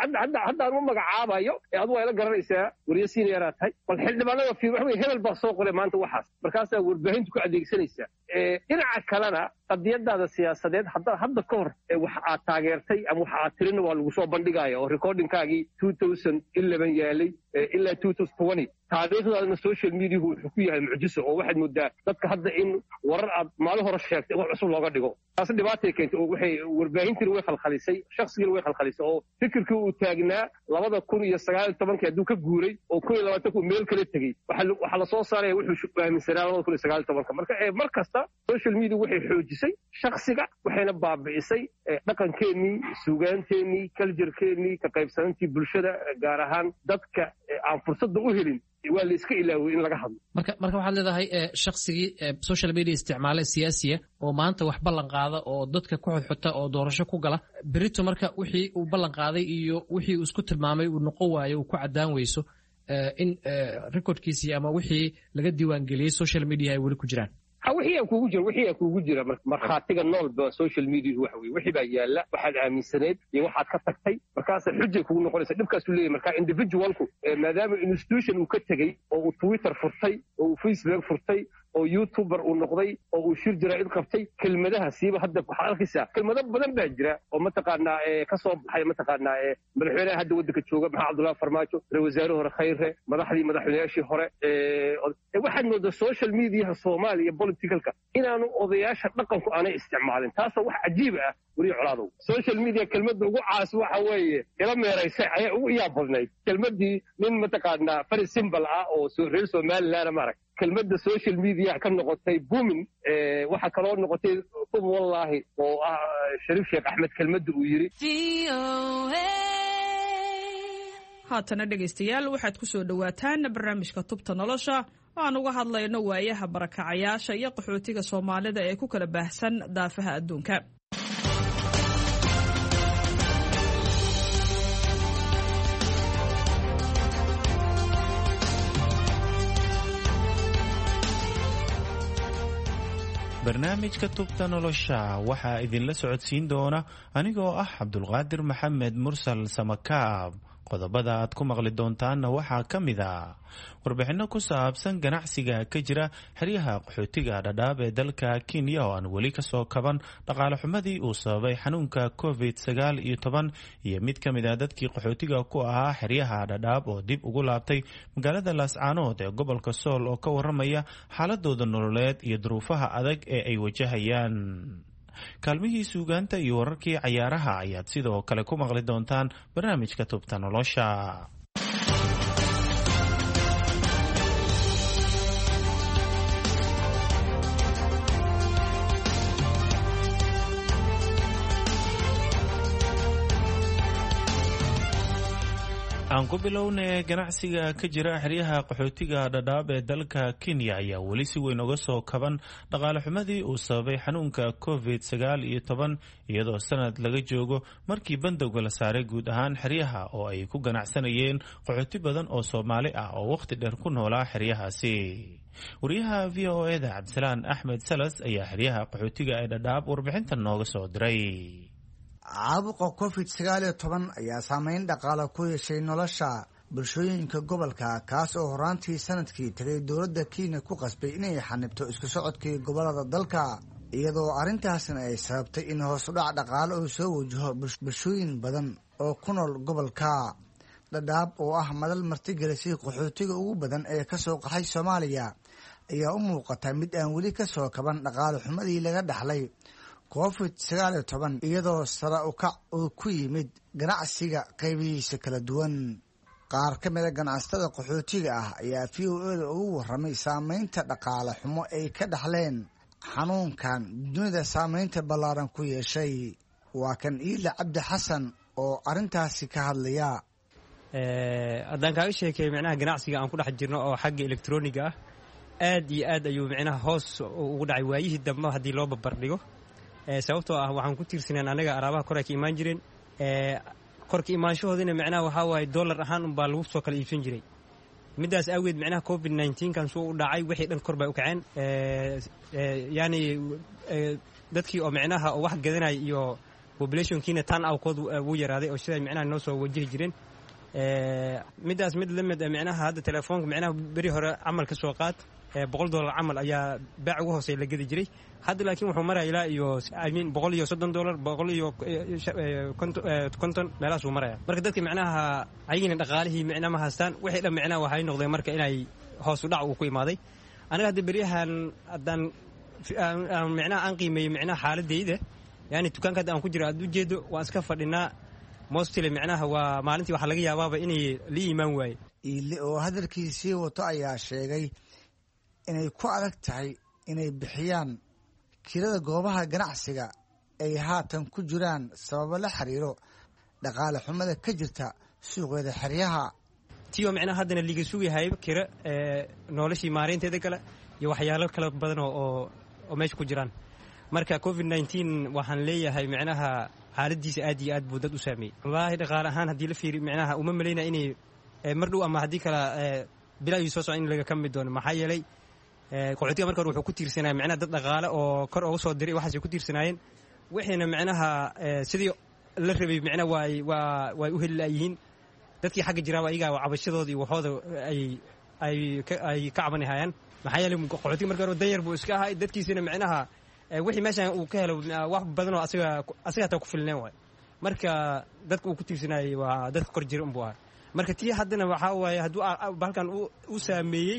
S11: aan u magacaabayo adigu ay la garanaysaa wariye senior aad tahay bal xildhibaanada fiir waxa weeye hebel baa soo qoray maanta waxaas markaasaa warbaahintu ku adeegsanaysaa dhinaca kalena qadiyadaada siyaasadeed hadda ka hor wax aad taageertay ama wax aad tirina waa lagu soo bandhigaya oo recordingkaagii 2011 yaalay ilaa 2020 taariikhdaadana social media wuxuu ku yahay mucjiso oo waxaad moodaa dadka hadda in warar aad maalin hore sheegtay wax cusub looga dhigo taas dhibaatay keentay oo waxay warbaahintii way khalkhalisay shakhsigiina way khalkhalisay oo fikirkii uu taagnaa 2019 hadduu ka guuray oo 2020 meel kale tegey waxa la soo saaray wuxuu aaminsanaa 2019 marka mar kasta social media waxay xoojisay shakhsiga waxayna baabi'isay dhaqankeennii suugaanteennii culture-keennii ka qaybsanantii bulshada gaar ahaan dadka aan fursadda u helin waa la iska ilaaway in laga hadlo
S2: marka waxaad leedahay shakhsigii social media isticmaale siyaasiya oo maanta wax ballan qaada oo dadka ku xodxota oo doorasho ku gala berito marka wixii uu ballan qaaday iyo wixii uu isku tilmaamay uu noqon waayo uu ku cadaan weyso in recordkiisii ama wixii laga diiwaangeliyey social media ay weli ku jiraan
S11: wixii kuugu jira markhaatiga nool ba social media waxa weeye wixii baa yaala waxaad aaminsaneed iyo waxaad ka tagtay markaas xujay kugu noqonaysa dhibkaas uu leeyahay marka individualku maadaama institution uu ka tagay oo uu Twitter furtay oo uu Facebook furtay oo youtuber uu noqday oo uu shir jira id qabtay kelmadaha siiba hadda waxaa arkaysaa kelmado badan baa jira oo mataqaanaa ka soo baxay mataqaanaa madaxweynaha hadda waddanka jooga maxamed cabdullaahi farmaajo ra-iisul wasaare hore khayre madaxweynayaashii hore waxaad moodaa social mediaha soomaaliya politicalka inaanu odayaasha dhaqanku aanay isticmaalin taasoo wax cajiib ah weliya colaadow social media kelmadda ugu caas waxa weeye ila meeraysay ayaa ugu iyaab badnayd kelmaddii nin mataqaanaa very simple ah oo reer somaliland maarag kelmadda social media ka noqotay booming waxaa kaloo noqotay ub wallaahi oo ah shariif sheekh axmed kelmadda uu yidhi
S12: haatana dhegaystayaal waxaad ku soo dhowaataan barnaamijka tubta nolosha oo aan uga hadlayno waayaha barakacayaasha iyo qaxootiga soomaalida ee ku kala baahsan daafaha adduunka.
S13: barnaamijka tubta nolosha waxaa idinla socodsiin doona anigoo ah cabdulqaadir maxamed mursal samakaab. qodobada aad ku maqli doontaanna waxaa ka mid a warbixinno ku saabsan ganacsiga ka jira xeryaha qaxootiga dhadhaab ee dalka Kenya oo aan weli ka soo kaban dhaqaale xumadii uu sababay xanuunka COVID-19 iyo mid ka mid ah dadkii qaxootiga ku ahaa xeryaha dhadhaab oo dib ugu laabtay magaalada Laascaanood ee gobolka Sool oo ka waramaya xaaladooda nololeed iyo duruufaha adag ee ay wajahayaan. kaalmihii suugaanta iyo wararkii cayaaraha ayaad sidoo kale ku maqli doontaan barnaamijka tubta nolosha. aan ku bilownay ganacsiga ka jira xeryaha qaxootiga dhadhaab ee dalka Kenya ayaa weli si weyn uga soo kaban dhaqaale xumadii uu sababay xanuunka COVID-19 iyadoo sanad laga joogo markii bandowga la saaray guud ahaan xeryaha oo ay ku ganacsanayeen qaxooti badan oo Soomaali ah oo waqti dheer ku noolaa xeryahaasi. wariyaha VOA-da Cabdisalaan Axmed Salas ayaa xeryaha qaxootiga ee dhadhaab warbixintan nooga soo diray.
S14: caabuqa COVID-19 ayaa saameyn dhaqaale ku yeeshay nolosha bulshooyinka gobolka kaas oo horaantii sanadkii tagay dowladda Kenya ku qasbay inay xanibto isku socodkii gobolada dalka iyadoo arrintaasna ay sababtay in hoos u dhac dhaqaale uu soo wajaho bulshooyin badan oo ku nool gobolka dhadhaab oo ah madal martigelisay qaxootiga ugu badan ee ka soo qaxay Soomaaliya ayaa u muuqata mid aan weli ka soo kaban dhaqaale xumadii laga dhaxlay COVID-19 iyadoo sare u kac uu ku yimid ganacsiga qaybihiisa kala duwan. qaar ka mid a ganacsatada qaxootiga ah ayaa VOA-da ugu warramay saameynta dhaqaale xumo ay ka dhaxleen xanuunkan dunida saameynta ballaaran ku yeeshay. waa kan Iila Cabdi Xasan oo arrintaasi ka hadlaya.
S15: haddaan kaaga sheekay micnaha ganacsiga aan ku dhex jirno oo xagga elektroniga ah aad iyo aad ayuu micnaha hoos ugu dhacay waayihii dambe haddii loo barbardhigo. sababtoo ah waxaan ku tiirsaneen anaga alaabaha kor ay ka imaan jireen korka imaanshahoodina micnaha waxaa waaye dollar ahaan unbaa lagu soo kala iibsan jiray. middaas awgeed micnaha COVID-19 kan suu u dhacay wixii dhan kor bay u kaceen. yani dadkii oo micnaha wax gadanaya iyo populationkiina tan awkood wuu yaraaday oo siday micnaha noo soo wajihi jireen. middaas mid la mid micnaha hadda telefoonka micnaha beri hore camal ka soo qaad $100 camal ayaa baac ugu hooseeya la gedi jiray. hadda laakiin wuxuu maraya ilaa iyo $130 $150 meelahaas uu maraya. marka dadka micnaha ayagina dhaqaalihii micna ma haystaan wixii dhan micnaha waxay noqdeen marka inay hoos u dhac uu ku imaaday. aniga hadda beryahan haddaan micnaha aan qiimeeyey micnaha xaaladayda yani dukaanka hadda aan ku jiro aad ujeedo waan iska fadhinaa mostly micnaha waa maalintii waxaa laga yaabaaba inay la imaan waaye.
S14: Iile oo hadalkiisii wato ayaa sheegay inay ku adag tahay inay bixiyaan kirada goobaha ganacsiga ay haatan ku jiraan sababo la xiriiro dhaqaale xumada ka jirta suuqyada xeryaha.
S15: tiyo micnaha haddana liiga sugayahay kira noloshii maareynteeda kale iyo waxyaalo kala badan oo meesha ku jiraan. marka COVID-19 waxaan leeyahay micnaha xaaladiisa aad iyo aad buu dad u saameeyey. wallaahi dhaqaale ahaan haddii la fiiriyo micnaha uma malaynaya inay mar dhow ama haddii kale bilaa soo socon in laga ka mid doono. maxaa yeelay qaxootiga marka hore wuxuu ku tiirsanaa micnaha dad dhaqaale oo kor uga soo diray waxaasay ku tiirsanaayeen. wixiina micnaha sidii la rabay micnaha way u heli laayihiin. dadkii xagga jiraaba ayagaa cabashadooda iyo waxooda ay ka cabanihayaan. maxaa yeelay qaxootiga marka hore danyar buu iska ahay dadkiisina micnaha wixii meeshan uu ka helo wax badan oo asiga taa ku filneen waay marka dadka uu ku tiirsanayay waa dadka kor jira unbuu ahay marka tii haddana waxaa waaye hadduu halkan u saameeyey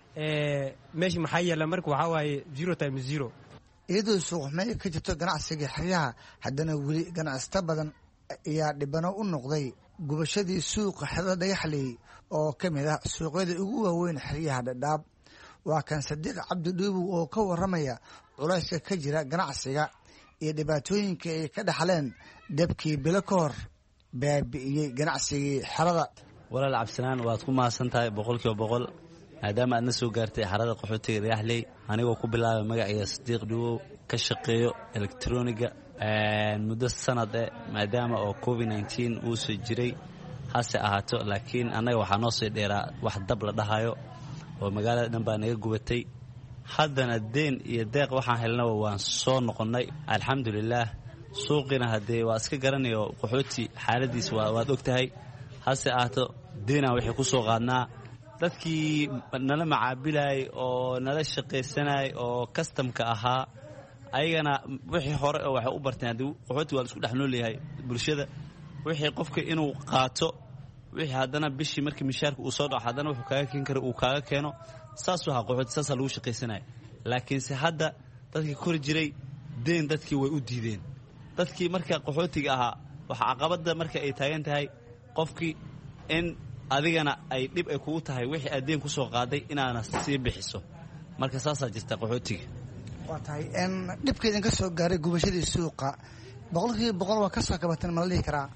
S15: meeshii maxaa yeela marka waxaa waaye 0
S14: iyadoo suuqxumey ka jirto ganacsiga xeryaha haddana weli ganacsata badan ayaa dhibano u noqday gubashadii suuqa xerada Dhagaxley oo ka mid ah suuqyada ugu waaweyn xeryaha Dhadhaab waa kan Sadiiq Cabdi Dhuubow oo ka waramaya culayska ka jira ganacsiga iyo dhibaatooyinka ay ka dhaxleen dabkii bilo ka hor baabi'iyey ganacsigii xerada.
S16: walaal cabsanaan waad ku maasantahay 100% maadaama aadna soo gaartay xerada qaxootiga Dhagaxley anigoo ku bilaabay magaciisa Sadiiq Dhuubow ka shaqeeyo elektrooniga muddo sanad maadaama oo COVID-19 uu soo jiray hase ahaato laakiin anaga waxaa noo soo dheeraa wax dab la dhahayo oo magaalada dhan baa naga gubatay haddana deen iyo deeq waxaan helnaa waan soo noqonnay alxamdulillaah suuqina haddee waa iska garanayo qaxooti xaaladiis waad ogtahay hase ahaato deenaan waxay ku soo qaadnaa dadkii nala macaabilayay oo nala shaqaysanayay oo kastamka ahaa ayagana wixii hore oo waxay u barteen haddii qaxooti waa la isku dhex nool yahay bulshada wixii qofka inuu qaato wixii haddana bishii markii mishaarka uu soo dhaco haddana wuxuu kaaga keen kara uu kaaga keeno saasuu ahaa qaxooti saasaa lagu shaqaysanaya laakiinse hadda dadkii kori jiray deen dadkii way u diideen dadkii marka qaxootiga ahaa waxa caqabadda marka ay taagan tahay qofkii in adigana ay dhib ay kugu tahay wixii aad deen ku soo qaaday inaana sii bixiso marka saasaa jirta qaxootiga
S14: waa tahay dhibkeedin ka soo gaaray gubashadii suuqa 100% waa ka soo kabatan ma la dhihi karaa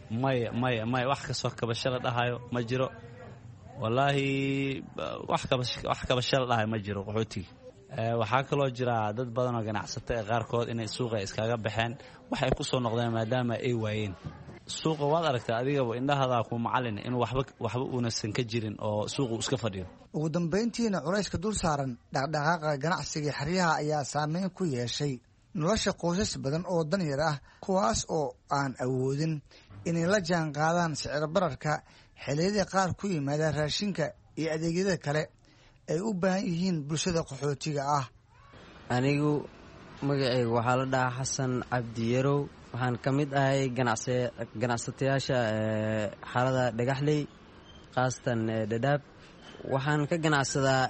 S16: maya wax ka soo kabasho la dhahayo ma jiro wallaahi wax kabasho la dhahayo ma jiro qaxootiga waxaa kaloo jira dad badan oo ganacsato ee qaarkood inay suuqa iskaga baxeen waxay ku soo noqdeen maadaama ay waayeen suuqa waad aragtaa adigaba indhahaada ku macallin in waxba uunasan ka jirin oo suuqu iska fadhiyo
S14: ugu dambeyntiina culayska dul saaran dhaqdhaqaaqa ganacsiga xeryaha ayaa saameyn ku yeeshay nolosha qoysas badan oo danyar ah kuwaas oo aan awoodin inay la jaan qaadaan sicir bararka xilliyada qaar ku yimaada raashinka iyo adeegyada kale ay u baahan yihiin bulshada qaxootiga ah.
S17: anigu magacaygu waxaa la dhahaa Xasan Cabdi Yarow waxaan ka mid ahay ganacsatayaasha xarada Dhagaxley qaasatan Dhadhaab waxaan ka ganacsadaa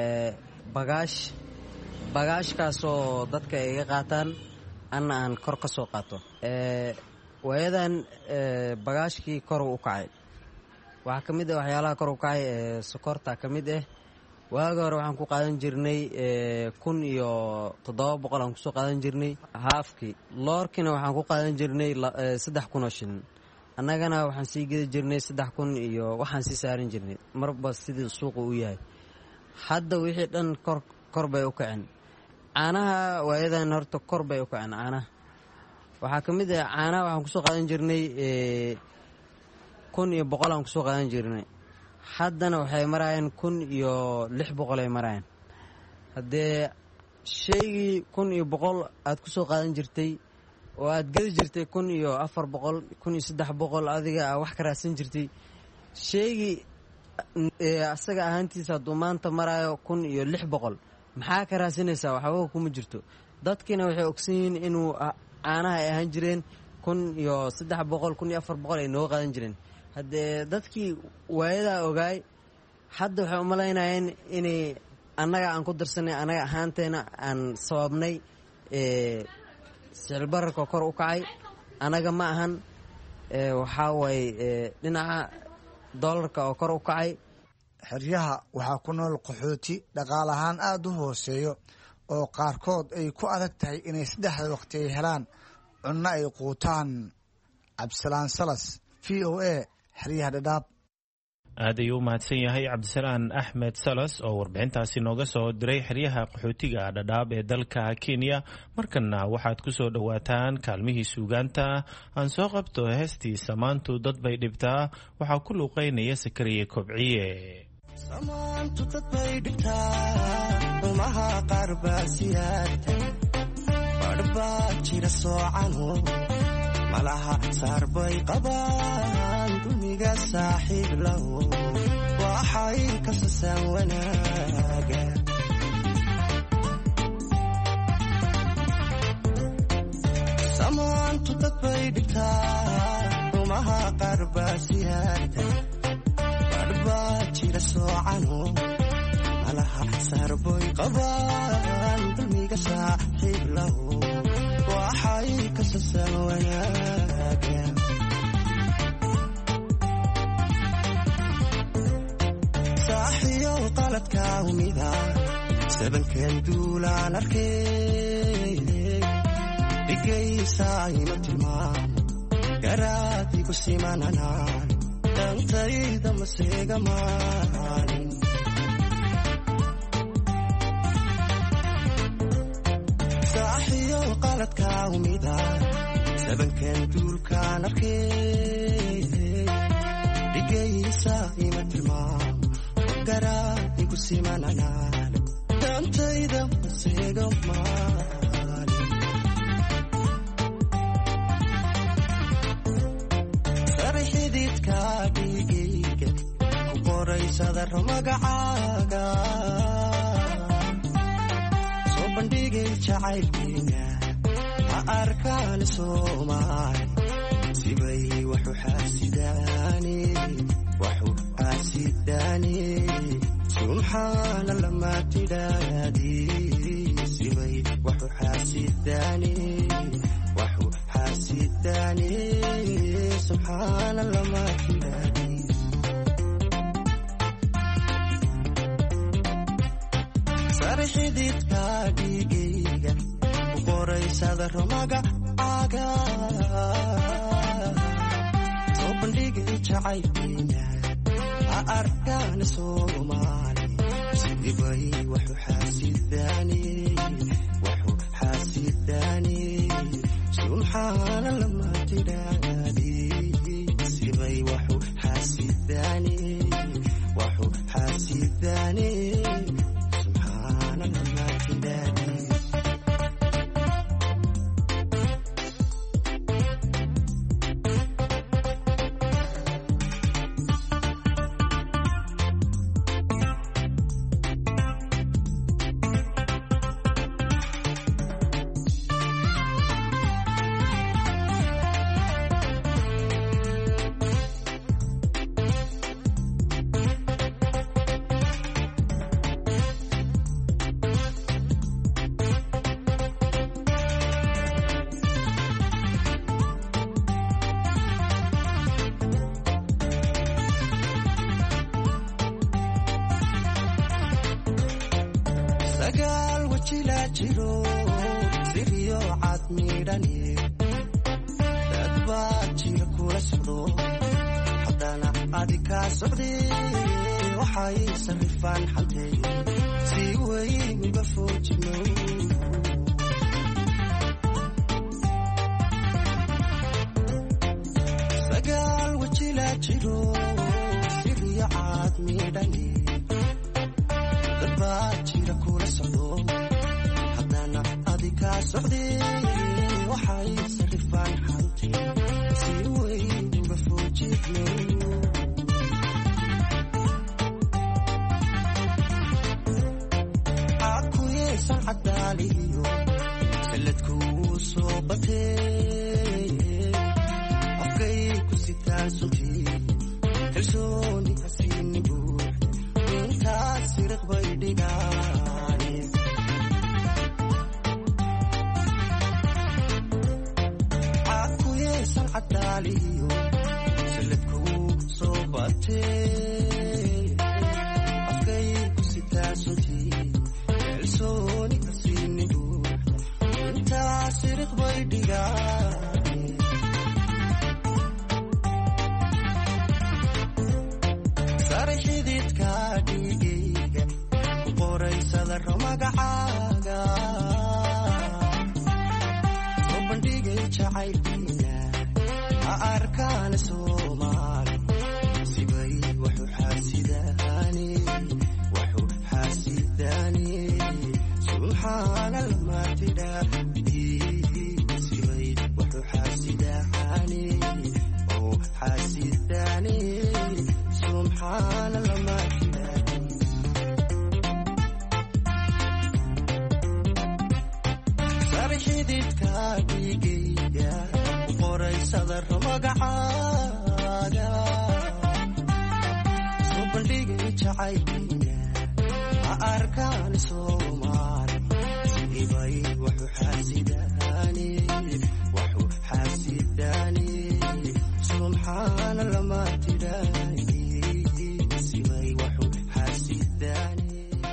S17: bagaashkaasoo dadka iga qaataan anna aan kor ka soo qaato waayadan bagaashkii kor u kacay waxaa ka mid ah waxyaalaha kor u kacay sokorta ka mid ah waaga hore waxaan ku qaadan jirnay 1700 aan kusoo qaadan jirnay haafkii loorkina waxaan ku qaadan jirnay 3,000 oo shilin annagana waxaan sii gedi jirnay 3,000 iyo waxaan sii saaran jirnay marba sidii suuqa u yahay hadda wixii dhan kor bay u kaceen caanaha waayadan horta kor bay u kaceen caanaha waxaa ka mid ah caanaha waxaan kusoo qaadan jirnay 1,100 aan kusoo qaadan jirnay haddana waxay marayaan 1,600 ay marayaan haddee shaygii 1,100 aad ku soo qaadan jirtay oo aad gedi jirtay 1,400 1,300 adiga wax ka raadsan jirtay shaygii asaga ahaantiisa hadduu maanta maraayo 1,600 maxaa ka raadsanaysaa waxba kuma jirto dadkiina waxay ogsan yihiin inuu caanaha ay ahaan jireen 1,300 1,400 ay noo qaadan jireen haddee dadkii waayadaa ogaay hadda waxay u malaynayeen inay annaga aan ku darsanay annaga ahaanteena aan sababnay sicir bararka kor u kacay annaga ma ahan waxaa waaye dhinaca doolarka oo kor u kacay.
S14: xeryaha waxaa ku nool qaxooti dhaqaale ahaan aada u hooseeyo oo qaarkood ay ku adag tahay inay 3 waqti ay helaan cunno ay quutaan. Cabdisalaan Salas VOA xeryaha Dhadhaab.
S13: aad ayuu u mahadsan yahay Cabdisalaan Axmed Salas oo warbixintaasi nooga soo diray xeryaha qaxootiga Dhadhaab ee dalka Kenya. markana waxaad ku soo dhawaataan kaalmihii suugaanta aan soo qabto heestii Samaantu dad bay dhibtaa waxaa ku luuqeynaya Sakariye Kobciye.
S18: Samaantu dad bay dhibtaa umaha qarbaasiyaata barbaa jira soocano malaha saar bay qabaan duniga saaxiib lahu waxay ka sasaan wanaaga samaantu dad bay dhigtaa rumaha qaar baa siyaarta badhbaa jira soocano malaha saarboy qabaan dulmiga saaxiib lahu waxay ka sasan wanaaga saaxiyow qaladka umida sabankan duulaan arkay dhigaysaayma tilmaamo garaadigu simananaan dantayda maseega maalin saaxiyow qaladka umida sabankan duulkaan arkay dhigaysaayma tilmaamo garaadigu simananaan dantayda maseega maalin sare xididka dhigayga ku qoraysada magacaaga soo bandhigay jacaylkeyga ha arkaan soomaali sibay waxu xaasidaani subxaana lama tidhaadi sibay waxu xaasidaani subxaana lama tidhaadi sare xididka dhigayga ku qoraysada magacaaga soo bandhigay jacaylkeyga ha arkaan soomaali sidibay waxu xaasidaani subxaana lama tidhaadi sibay waxu xaasidaani subxaana lama tidhaadi sagaal wajila jiro siriyo cad midhani dad baa jira kula socdo haddana adi kaa socday waxay sarrifaan xantay si weyn uga foojino sagaal wajila jiro siriyo cad midhani jira kula socdo haddana adi kaa socday waxay sarrifaan xanti si weyn uga foojidno caadku yeesan cadaaliyo salladkuu soo batee afkay ku sitaan sutii kalsooni hasiini buux intaas siriq bay dhigaani caadku yeesan cadaaliyo salladkuu soo batee afkay ku sitaan sutii kalsooni hasiini buux intaas siriq bay dhigaani sare xididka dhigayga ku qoraysada magacaaga soo bandhigay jacaylkeyga ha arkaan soomaali sibay waxu xaasidaani subxaana lama tidhaadi sibay waxu xaasidaani subxaana lama tidhaadi sare xididka dhigayga dhinacaaga soo bandhigay jacaylkiina ha arkaan Soomaali sidibay waxu xaasidaani subxaanallah ma tidhaahi sibay waxu xaasidaani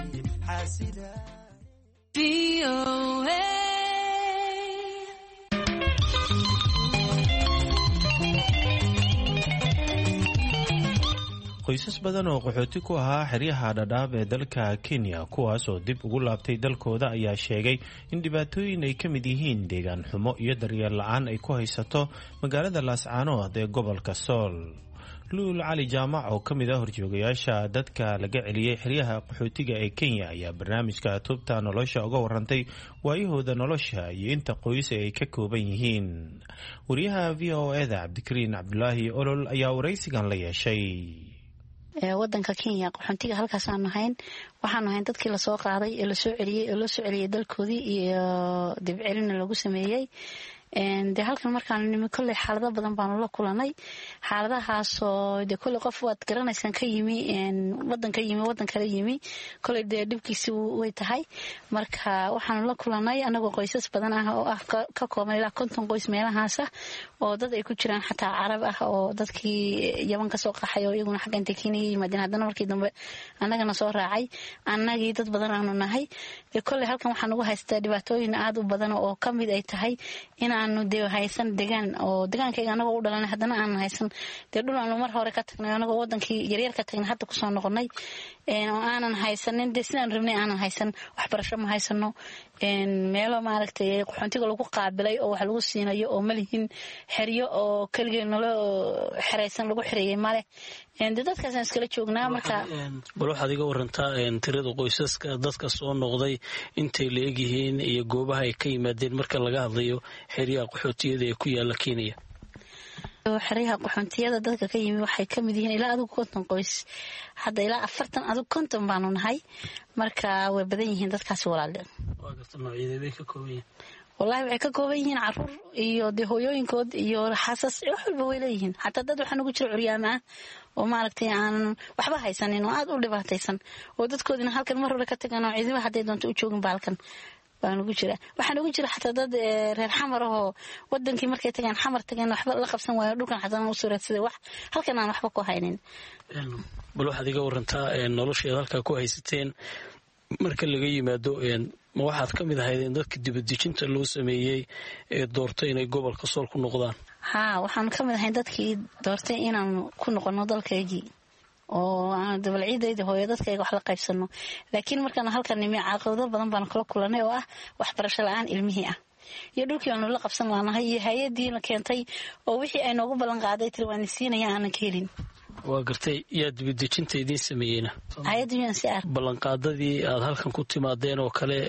S13: qoysas badan oo qaxooti ku ahaa xeryaha dhadhaab ee dalka Kenya kuwaas oo dib ugu laabtay dalkooda ayaa sheegay in dhibaatooyin ay ka mid yihiin deegaan xumo iyo daryeel la'aan ay ku haysato magaalada Laascaanood ee gobolka Sool. Luul Cali Jaamac oo ka mid ah horjoogayaasha dadka laga celiyay xeryaha qaxootiga ee Kenya ayaa barnaamijka Tubta Nolosha uga warantay waayahooda nolosha iyo inta qoys ay ka kooban yihiin. Wariyaha VOA-da Cabdikariin Cabdulaahi Olol ayaa waraysigan la yeeshay.
S19: wadanka Kenya qaxoontiga halkaas aan nahayn waxaan nahayn dadkii la soo qaaday ee la soo celiyay dalkoodii iyo dib celin lagu sameeyay de halkan markaan nimi kulli xaalado badan baan la kulanay xaaladahaas oo de kulli qof waad garanaysan ka yimi wadan kale yimi kulli de dibkiisa way tahay marka waxaan la kulanay anagoo qoysas badan ah oo ah ka kooban ilaa 50 qoys meelahaas ah oo dad ay ku jiraan xataa Arab ah oo dadkii Yaman ka soo qaxay oo iyaguna xagga inta Kenya yimaadeen haddana markii dambe annagana soo raacay annagii dad badan aanu nahay kulli halkan waxaan ugu haystaa dhibaatooyin aad u badan oo ka mid ay tahay aanu de haysan deegaan oo deegaankayga anaga u dhalanay haddana aan haysan de dhul aan mar hore ka tagnay anaga wadankii yaryar ka tagnay hadda ku soo noqonay oo aanan haysanin de sidaan rabnay aanan haysan waxbarasho ma haysano meelo maaragtay qaxoontiga lagu qaabilay oo wax lagu siinayo oo malihin xeryo oo kaliya nolol xereysan lagu xiriyay male dadkaas aan iskala joognaa marka
S20: bal waxaad iga warantaa tirada qoysaska dadka soo noqday intay la egyihiin iyo goobaha ay ka yimaadeen marka laga hadlayo xeryaha qaxootiyada ee ku yaala Kenya.
S19: xeryaha qaxootiyada dadka ka yimi waxay ka mid yihiin ilaa adigu 50 qoys hadda ilaa 40 adigu 50 baanu nahay marka way badan yihiin dadkaas walaalo.
S20: waa garta noocyadee ka kooban yihiin
S19: wallahi waxay ka kooban yihiin caruur iyo de hooyooyinkood iyo xasas wax walba way leeyihiin xataa dad waxaan ugu jira curyaama oo maaragtay aan waxba haysanin oo aad u dhibaataysan oo dadkoodina halkan mar hore ka tagan oo ciidamada haday doonto u joogin baalkan baan ugu jira waxaan ugu jira xataa dad reer xamar oo wadankii markay tagaan xamar tagaan waxba la qabsan waayo dhulkan xataa u suuradsaday wax halkan aan waxba ku haynin
S20: bal waxaad iga warantaa nolosheeda halka ku haysateen marka laga yimaado ma waxaad ka mid ahayd in dadka dibadejinta loo sameeyay ee doortay inay gobolka Sool ku noqdaan
S19: waxaan ka mid ahayn dadkii doortay inaan ku noqono dalkaygii oo aan dabalciidayda hooyo dadkayga wax la qaybsano laakiin markaan halkan nimi caqabado badan baan kala kulanay oo ah waxbarasho la'aan ilmihii ah iyo dhulkii aan la qabsan laanahay iyo hay'adiina keentay oo wixii ay noogu ballan qaaday tirwaanisiinaya aanan ka helin
S20: waa gartay yaa dibadejinta idiin sameeyeyna ballanqaadadii aad halkan ku timaadeen oo kale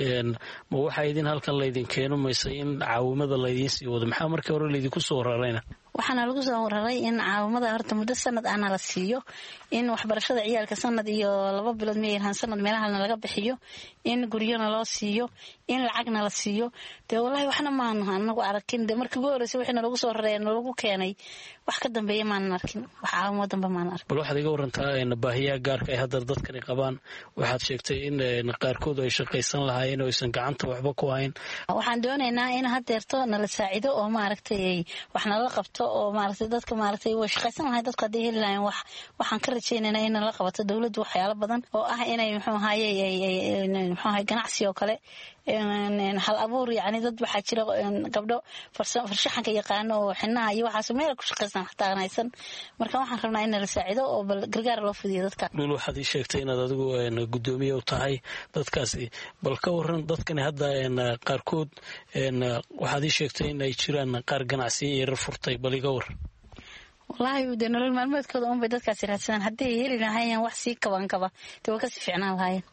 S20: ma waxaa idin halkan laydin keeno maysa in caawimada laydiin sii wado maxaa markii hore laydinku soo wararayna
S19: waxaana lagu soo wararay in caawimada horta muddo sanad aana la siiyo in waxbarashada ciyaalka sanad iyo 2 bilood meeyaan sanad meelaha laga bixiyo in guryana loo siiyo in lacagna la siiyo de wallahi waxna ma anagu arkin de markii ugu horeysay wixii lagu soo raray lagu keenay wax ka dambeeyay ma arkin wax caawimo dambe ma arkin
S20: bal waxaad iga warantaa in baahiyaha gaarka ay hadda dadkani qabaan waxaad sheegtay in qaarkood ay shaqaysan lahaayeen oo aysan gacanta waxba ku hayn
S19: waxaan doonaynaa in hadeerto nala saacido oo maaragtay wax nala qabto oo maaragtay dadka maaragtay way shaqaysan lahayn dadka hadii helayaan waxaan ka rajaynaynaa in la qabato dawladdu waxyaalo badan oo ah inay muxuu ahaayay ganacsi oo kale hal abuur yani dad waxa jira gabdho farshaxanka yaqaan oo xinaha iyo waxa meel ku shaqaysan xataanaysan marka waxaan rabnaa in la saacido oo gargaar loo fidiyo dadka
S20: lulu waxaad sheegtay inaad adigu gudoomiye u tahay dadkaasi bal ka waran dadkani hadda qaarkood waxaad sheegtay in ay jiraan qaar ganacsi yar furtay bal iga war
S19: wallahi de nolol maalmeedkooda un bay dadkaasi raadsadaan haddii heli lahaayeen wax sii kaban kaba de waa ka sii fiicnaan lahaayeen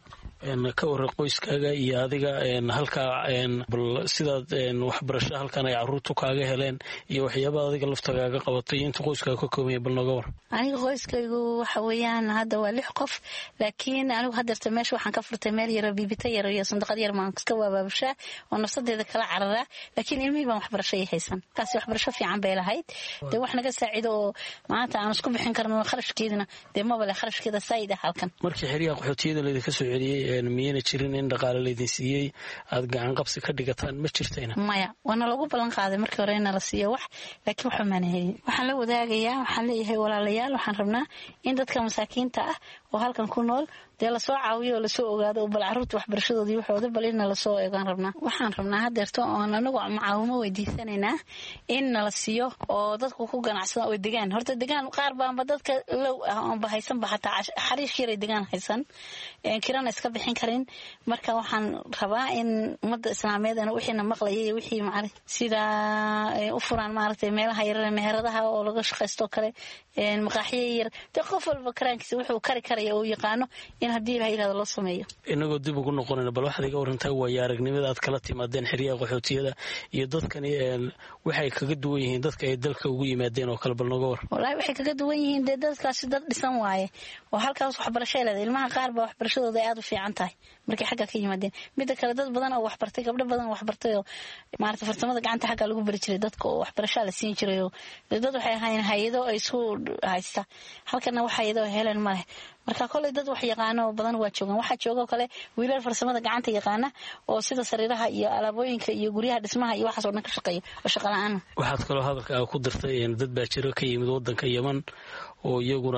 S20: ka waran qoyskaaga iyo adiga halkaa bal sidaad waxbarasho halkan ay caruurtu kaaga heleen iyo waxyaabaha adiga laftagaaga qabatay inta qoyskaaga ka koobanya bal nooga war.
S19: aniga qoyskaygu waxa weeyaan hadda waa 6 qof, laakiin anigu haddeerta meesha waxaan ka furtay meel yaro biibita yar iyo sandaqad yar maan iska waabaabshaa oo nafsadeeda kala cararaa, laakiin ilmihii baan waxbarasho ay haysan. kaasi waxbarasho fiican bay lahayd, dee wax naga saacido oo maanta aan isku bixin karno kharashkeedina dee maba le kharashkeeda saayid ah halkan.
S20: markii xiriyaha qaxootiyada laydinka soo celiyey miyayna jirin in dhaqaale laydin siiyey aad gacan qabsi ka dhigataan ma jirtayna?
S19: maya, waana lagu ballan qaaday markii hore in la siiyo wax, laakiin waxa maana helin. waxaan la wadaagayaa, waxaan leeyahay walaalayaal, waxaan rabnaa in dadka masaakiinta ah oo halkan ku nool dee lasoo caawiyo oo lasoo ogaado oo bal caruurta waxbarashadoodii waxooda bal in lasoo eegaan rabnaa. waxaan rabnaa haddeerto oon anagu macaawimo weydiisanaynaa in nala siiyo oo dadku ku ganacsada oo degaan. horta degaan qaar baanba dadka low ah oonba haysanba xataa xariish yaray degaan haysan, kirana iska bixin karin. marka waxaan rabaa in ummadda islaameedana wixiina maqlaya iyo wixii sida u furaan maaragtay meelaha yarar meheradaha oo laga shaqaysto kale, maqaaxiyo yar, dee qof walba karaankiisa wuxuu kari karaya oo yaqaano in haddii ilaha yirahdo loo sameeyo.
S20: inagoo dib ugu noqonayna bal waxaad iga warantaa waayo aragnimada aad kala timaadeen xeryaha qaxootiyada iyo dadkani waxay kaga duwan yihiin dadka ay dalka ugu yimaadeen oo kale bal nooga war.
S19: wallaahi waxay kaga duwan yihiin dee dadkaasi dad dhisan waaye oo halkaas waxbarasho leedahay. ilmaha qaar baa waxbarashadooda aad u fiican tahay markay xagga ka yimaadeen. midda kale dad badan oo waxbartay, gabdho badan waxbartay oo maaragtay farsamada gacanta xagga lagu bari jiray dadka oo waxbarasho la siin jiray oo dad waxay ahaayeen hay'ado ay isku haysta. halkana wax hay'ado heleen ma leh. marka kolay dad wax yaqaano badan waa joogan. waxaa jooga kale wiilal farsamada gacanta yaqaana oo sida sariiraha iyo alaabooyinka iyo guryaha dhismaha iyo waxaas oo dhan ka shaqeeya oo shaqo la'aan.
S20: waxaad kaloo hadalka ku dirtay dad baa jiro ka yimid wadanka Yemen oo iyaguna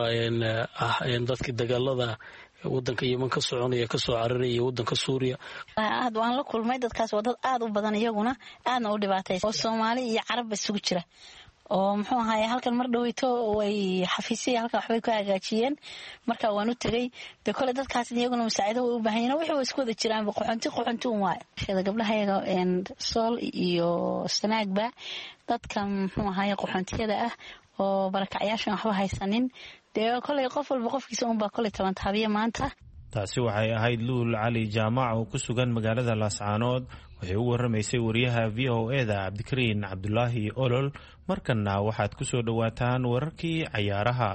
S20: dadkii dagaalada wadanka Yemen ka soconaya ka soo cararaya wadanka Suuriya.
S19: aad waan la kulmay. dadkaas waa dad aad u badan, iyaguna aadna u dhibaataysan oo Soomaali iyo Carab isugu jira oo muxuu ahaay halkan mar dhaweyto way xafiisiyay halkan waxbay ku hagaajiyeen. marka waan u tagay de kale dadkaas iyaguna masaacido way u baahan yihiin. wixii way isku wada jiraan qoxonti un waay. gabdhahayaga Sool iyo Sanaagba dadka muxuu ahaay qoxontiyada ah oo barakacyaashan waxba haysanin dee kolay qof walba qofkiisa unbaa kolay tabantaabiya maanta.
S13: taasi waxay ahayd Luul Cali Jaamac oo ku sugan magaalada Laascaanood. waxay u waramaysay wariyaha VOA-da Cabdikariin Cabdulaahi Olol. markana waxaad ku soo dhawaataan wararkii cayaaraha.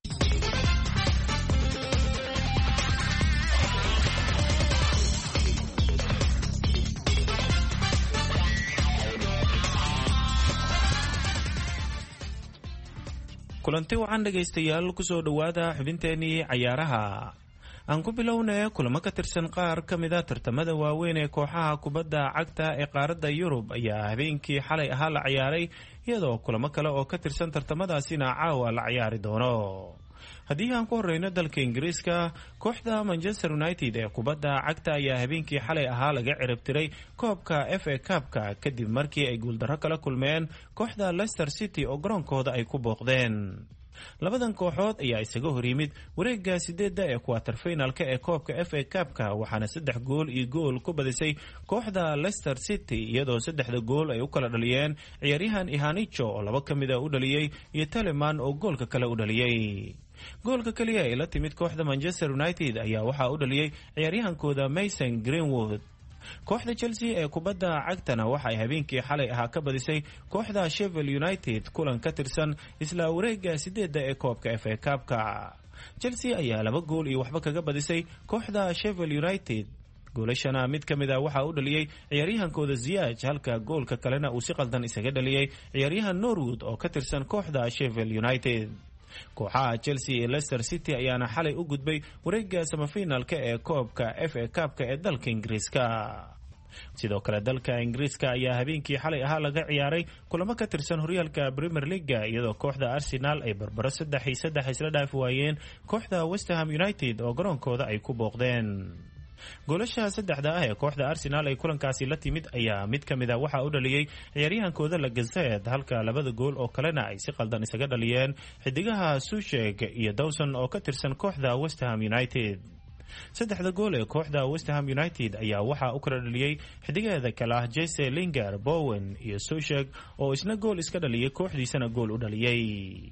S13: kulanti wacan dhegaystayaal ku soo dhowaada xubinteenii cayaaraha. aan ku bilownay kulamo ka tirsan qaar ka mid a tartamada waaweyn ee kooxaha kubadda cagta ee qaaradda Yurub ayaa habeenkii xalay ahaa la ciyaaray, iyadoo kulamo kale oo ka tirsan tartamadaasina caawa la ciyaari doono. haddii aan ku horeyno dalka Ingiriiska, kooxda Manchester United ee kubadda cagta ayaa habeenkii xalay ahaa laga ciribtiray koobka FA Cup-ka kadib markii ay guuldarro kala kulmeen kooxda Leicester City oo garoonkooda ay ku booqdeen. labadan kooxood ayaa isaga hor yimid wareegga 8 ee quarter finalka ee koobka FA Cup-ka, waxaana 3 gool iyo gool ku badisay kooxda Leicester City, iyadoo 3 gool ay u kala dhaliyeen ciyaaryahan Ihanicho oo 2 ka mid ah u dhaliyay iyo Telemann oo goolka kale u dhaliyay. goolka kaliya ee la timid kooxda Manchester United ayaa waxaa u dhaliyay ciyaaryahankooda Mason Greenwood. kooxda Chelsea ee kubadda cagtana waxay habeenkii xalay ahaa ka badisay kooxda Sheffield United kulan ka tirsan isla wareegga 8 ee koobka FA Cup-ka. Chelsea ayaa 2 gool iyo waxba kaga badisay kooxda Sheffield United. goolashana mid ka mid ah waxaa u dhaliyay ciyaaryahankooda Ziyech, halka goolka kalena uu si qaldan isaga dhaliyay ciyaaryahan Norwood oo ka tirsan kooxda Sheffield United. kooxaha Chelsea iyo Leicester City ayaana xalay u gudbay wareegga semifinalka ee koobka FA Cup-ka ee dalka Ingiriiska. sidoo kale dalka Ingiriiska ayaa habeenkii xalay ahaa laga ciyaaray kulamo ka tirsan horyaalka Premier League, iyadoo kooxda Arsenal ay barbaro 3-3 isla dhaafi waayeen kooxda West Ham United oo garoonkooda ay ku booqdeen. goolasha 3 ah ee kooxda Arsenal ay kulankaasi la timid ayaa mid ka mid ah waxaa u dhaliyay ciyaaryahankooda Lacazette, halka 2 gool oo kalena ay si qaldan isaga dhaliyeen xidigaha Soucek iyo Dawson oo ka tirsan kooxda West Ham United. 3 gool ee kooxda West Ham United ayaa waxaa u kala dhaliyay xidigeeda kale ah Jesse Lingard, Bowen iyo Soucek oo isna gool iska dhaliyay kooxdiisana gool u dhaliyay.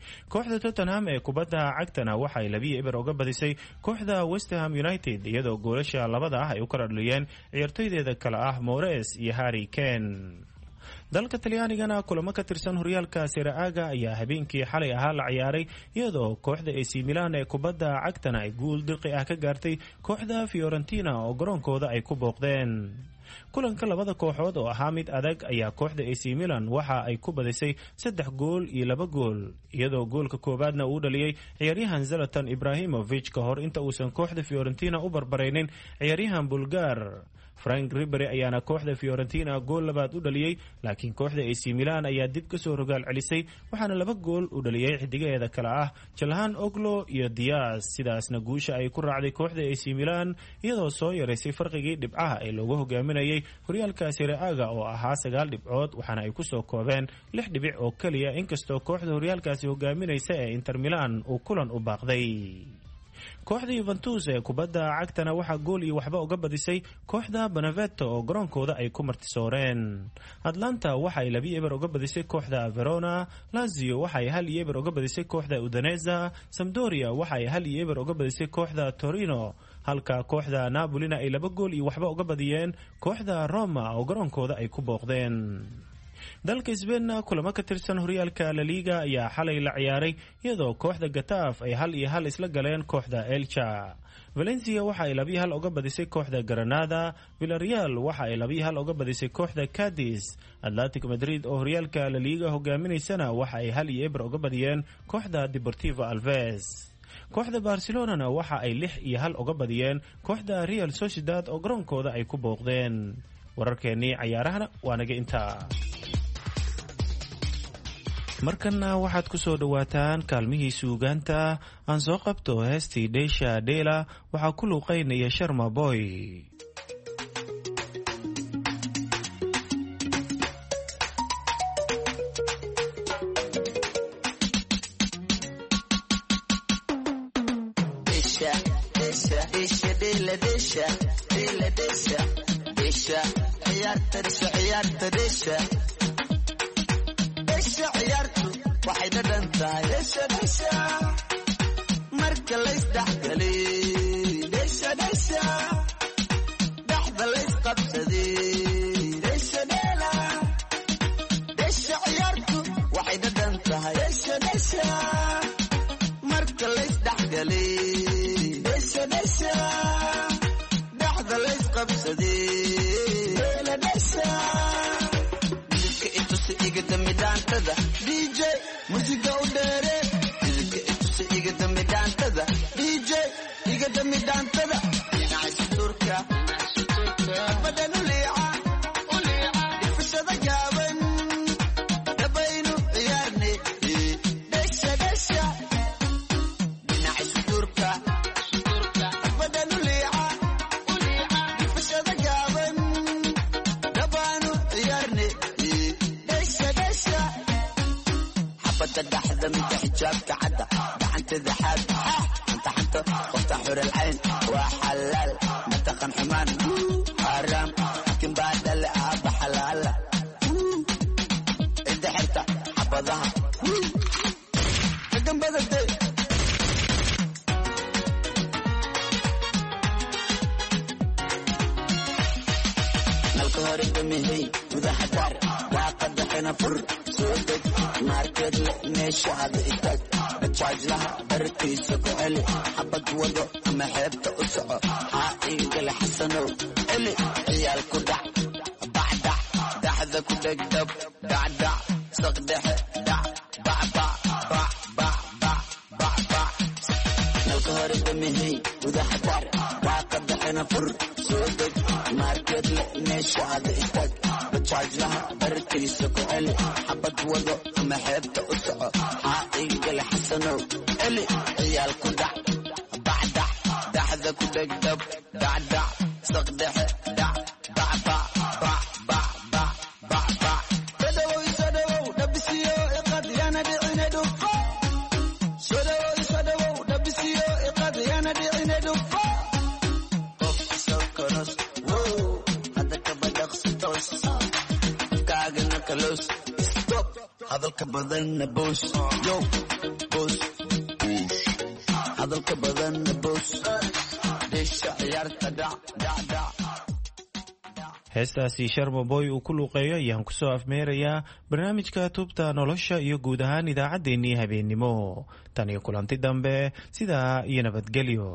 S13: kooxda Tottenham ee kubadda cagtana waxay 2-0 uga badisay kooxda West Ham United iyadoo goolasha labada ah ay u kala dhaliyeen ciyaartoydeeda kala ah Mahrez iyo Harry Kane. dalka Talyaanigana kulamo ka tirsan horyaalka Serie A ayaa habeenkii xalay ahaa la ciyaaray iyadoo kooxda AC Milan ee kubadda cagtana ay guul dirqi ah ka gaartay kooxda Fiorentina oo garoonkooda ay ku booqdeen. kulanka labada kooxood oo ahaa mid adag ayaa kooxda AC Milan waxa ay ku badisay 3 gool iyo 2 gool iyadoo goolka koobaadna uu dhaliyay ciyaaryahan Zlatan Ibrahimovic ka hor inta uusan kooxda Fiorentina u barbareynin ciyaaryahan Bulgaar. Frank Ribery ayaana kooxda Fiorentina gool labaad u dhaliyay laakiin kooxda AC Milan ayaa dib ka soo rogaal celisay waxaana 2 gool u dhaliyay xidigaheeda kala ah Jalhan Oglo iyo Diaz sidaasna guusha ay ku raacday kooxda AC Milan iyadoo soo yareysay farqigii dhibcaha ee loogu hogaaminayay horyaalka Serie A oo ahaa 9 dhibcood waxaana ay ku soo koobeen 6 dhibic oo kaliya inkastoo kooxda horyaalkaasi hogaaminaysa ee Inter Milan uu kulan u baaqday. kooxda Juventus ee kubadda cagtana waxaa gool iyo waxba uga badisay kooxda Benevento oo garoonkooda ay ku martisooreen. Atlanta waxay 2-0 uga badisay kooxda Verona, Lazio waxay 1-0 uga badisay kooxda Udinese, Sampdoria waxay 1-0 uga badisay kooxda Torino, halka kooxda Napolina ay 2 gool iyo waxba uga badiyeen kooxda Roma oo garoonkooda ay ku booqdeen. dalka Spain kulamo ka tirsan horyaalka La Liga ayaa xalay la ciyaaray iyadoo kooxda Getafe ay 1-1 isla galeen kooxda Elche. Valencia waxa ay 2-1 uga badisay kooxda Granada, Villarreal waxa ay 2-1 uga badisay kooxda Cadiz, Atletico Madrid oo horyaalka La Liga hogaaminaysana waxa ay 1-0 uga badiyeen kooxda Deportivo Alaves. kooxda Barcelona waxa ay 6-1 uga badiyeen kooxda Real Sociedad oo garoonkooda ay ku booqdeen. wararkeennii cayaarahana waa naga intaa. markana waxaad ku soo dhawaataan kaalmihii suugaanta aan soo qabto heestii Deesha Dheela waxaa ku luuqaynaya Sharma Boy.
S18: waxay dhadhan tahay marka laysdhexgalay dhexda laysqabsaday ciyaartu waxay dhadhan tahay marka laysdhexgalay dhexda laysqabsaday midhaantada DJ musiga u dheere idinka itusa iga damidhaantada DJ iga damidhaantada dhinaca turka badan u liica ifashada gaaban dabaynu ciyaarne dhesha dhinaca turka badan u liica ifashada gaaban dabaynu ciyaarne dhexda midda xijaabka cadda gacanteeda xaad anta xanta qofta xur alcayn waa xalaal mataqan xumaan xaraam laakiin baa dhale aaba xalaala cidda xirta xabadaha kagambadade nalka hore damihey gudaha daar daaqada xina fur soo deg market meesha aad istag bajaajlaha barkiisa ku celi xabad wado ama xeebta u soco haa igale xasanow celi ciyaal ku dhac bacdac daxda ku dhegdab dhacdac saqdhexe dhac bacbac nalka hore damihey gudaha daar daaqada xina fur soo deg market meesha aad istag bajaajlaha barkiisa ku celi xabad wado ama xeebta u soco haa igale xasanow celi ciyaal ku dhac bacdac daxda ku dhegdab dhacdac saqdhexe dhac bacbac sodhawow dhabisiyo iqad yana dhicine dhufo sodhawow dhabisiyo iqad yana dhicine dhufo qof sokoros hadda kabadhaqsi toos kaagana kalos stop hadalka badanna boos yo boos hadalka badanna boos dheesha ciyaarta dhac
S13: heestaasi sharmaboy uu ku luuqeeyo ayaan ku soo afmeerayaa barnaamijka tubta nolosha iyo guud ahaan idaacaddeenii habeennimo tan iyo kulanti dambe sidaa iyo nabadgelyo.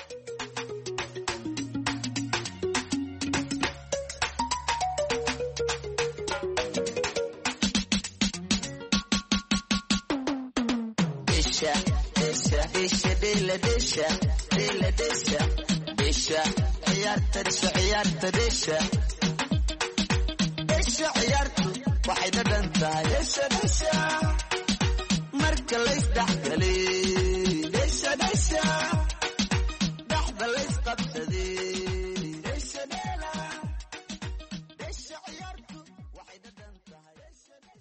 S18: ciyaartu waxay dhadhan tahay marka laysdhexgalay dhexda laysqabsaday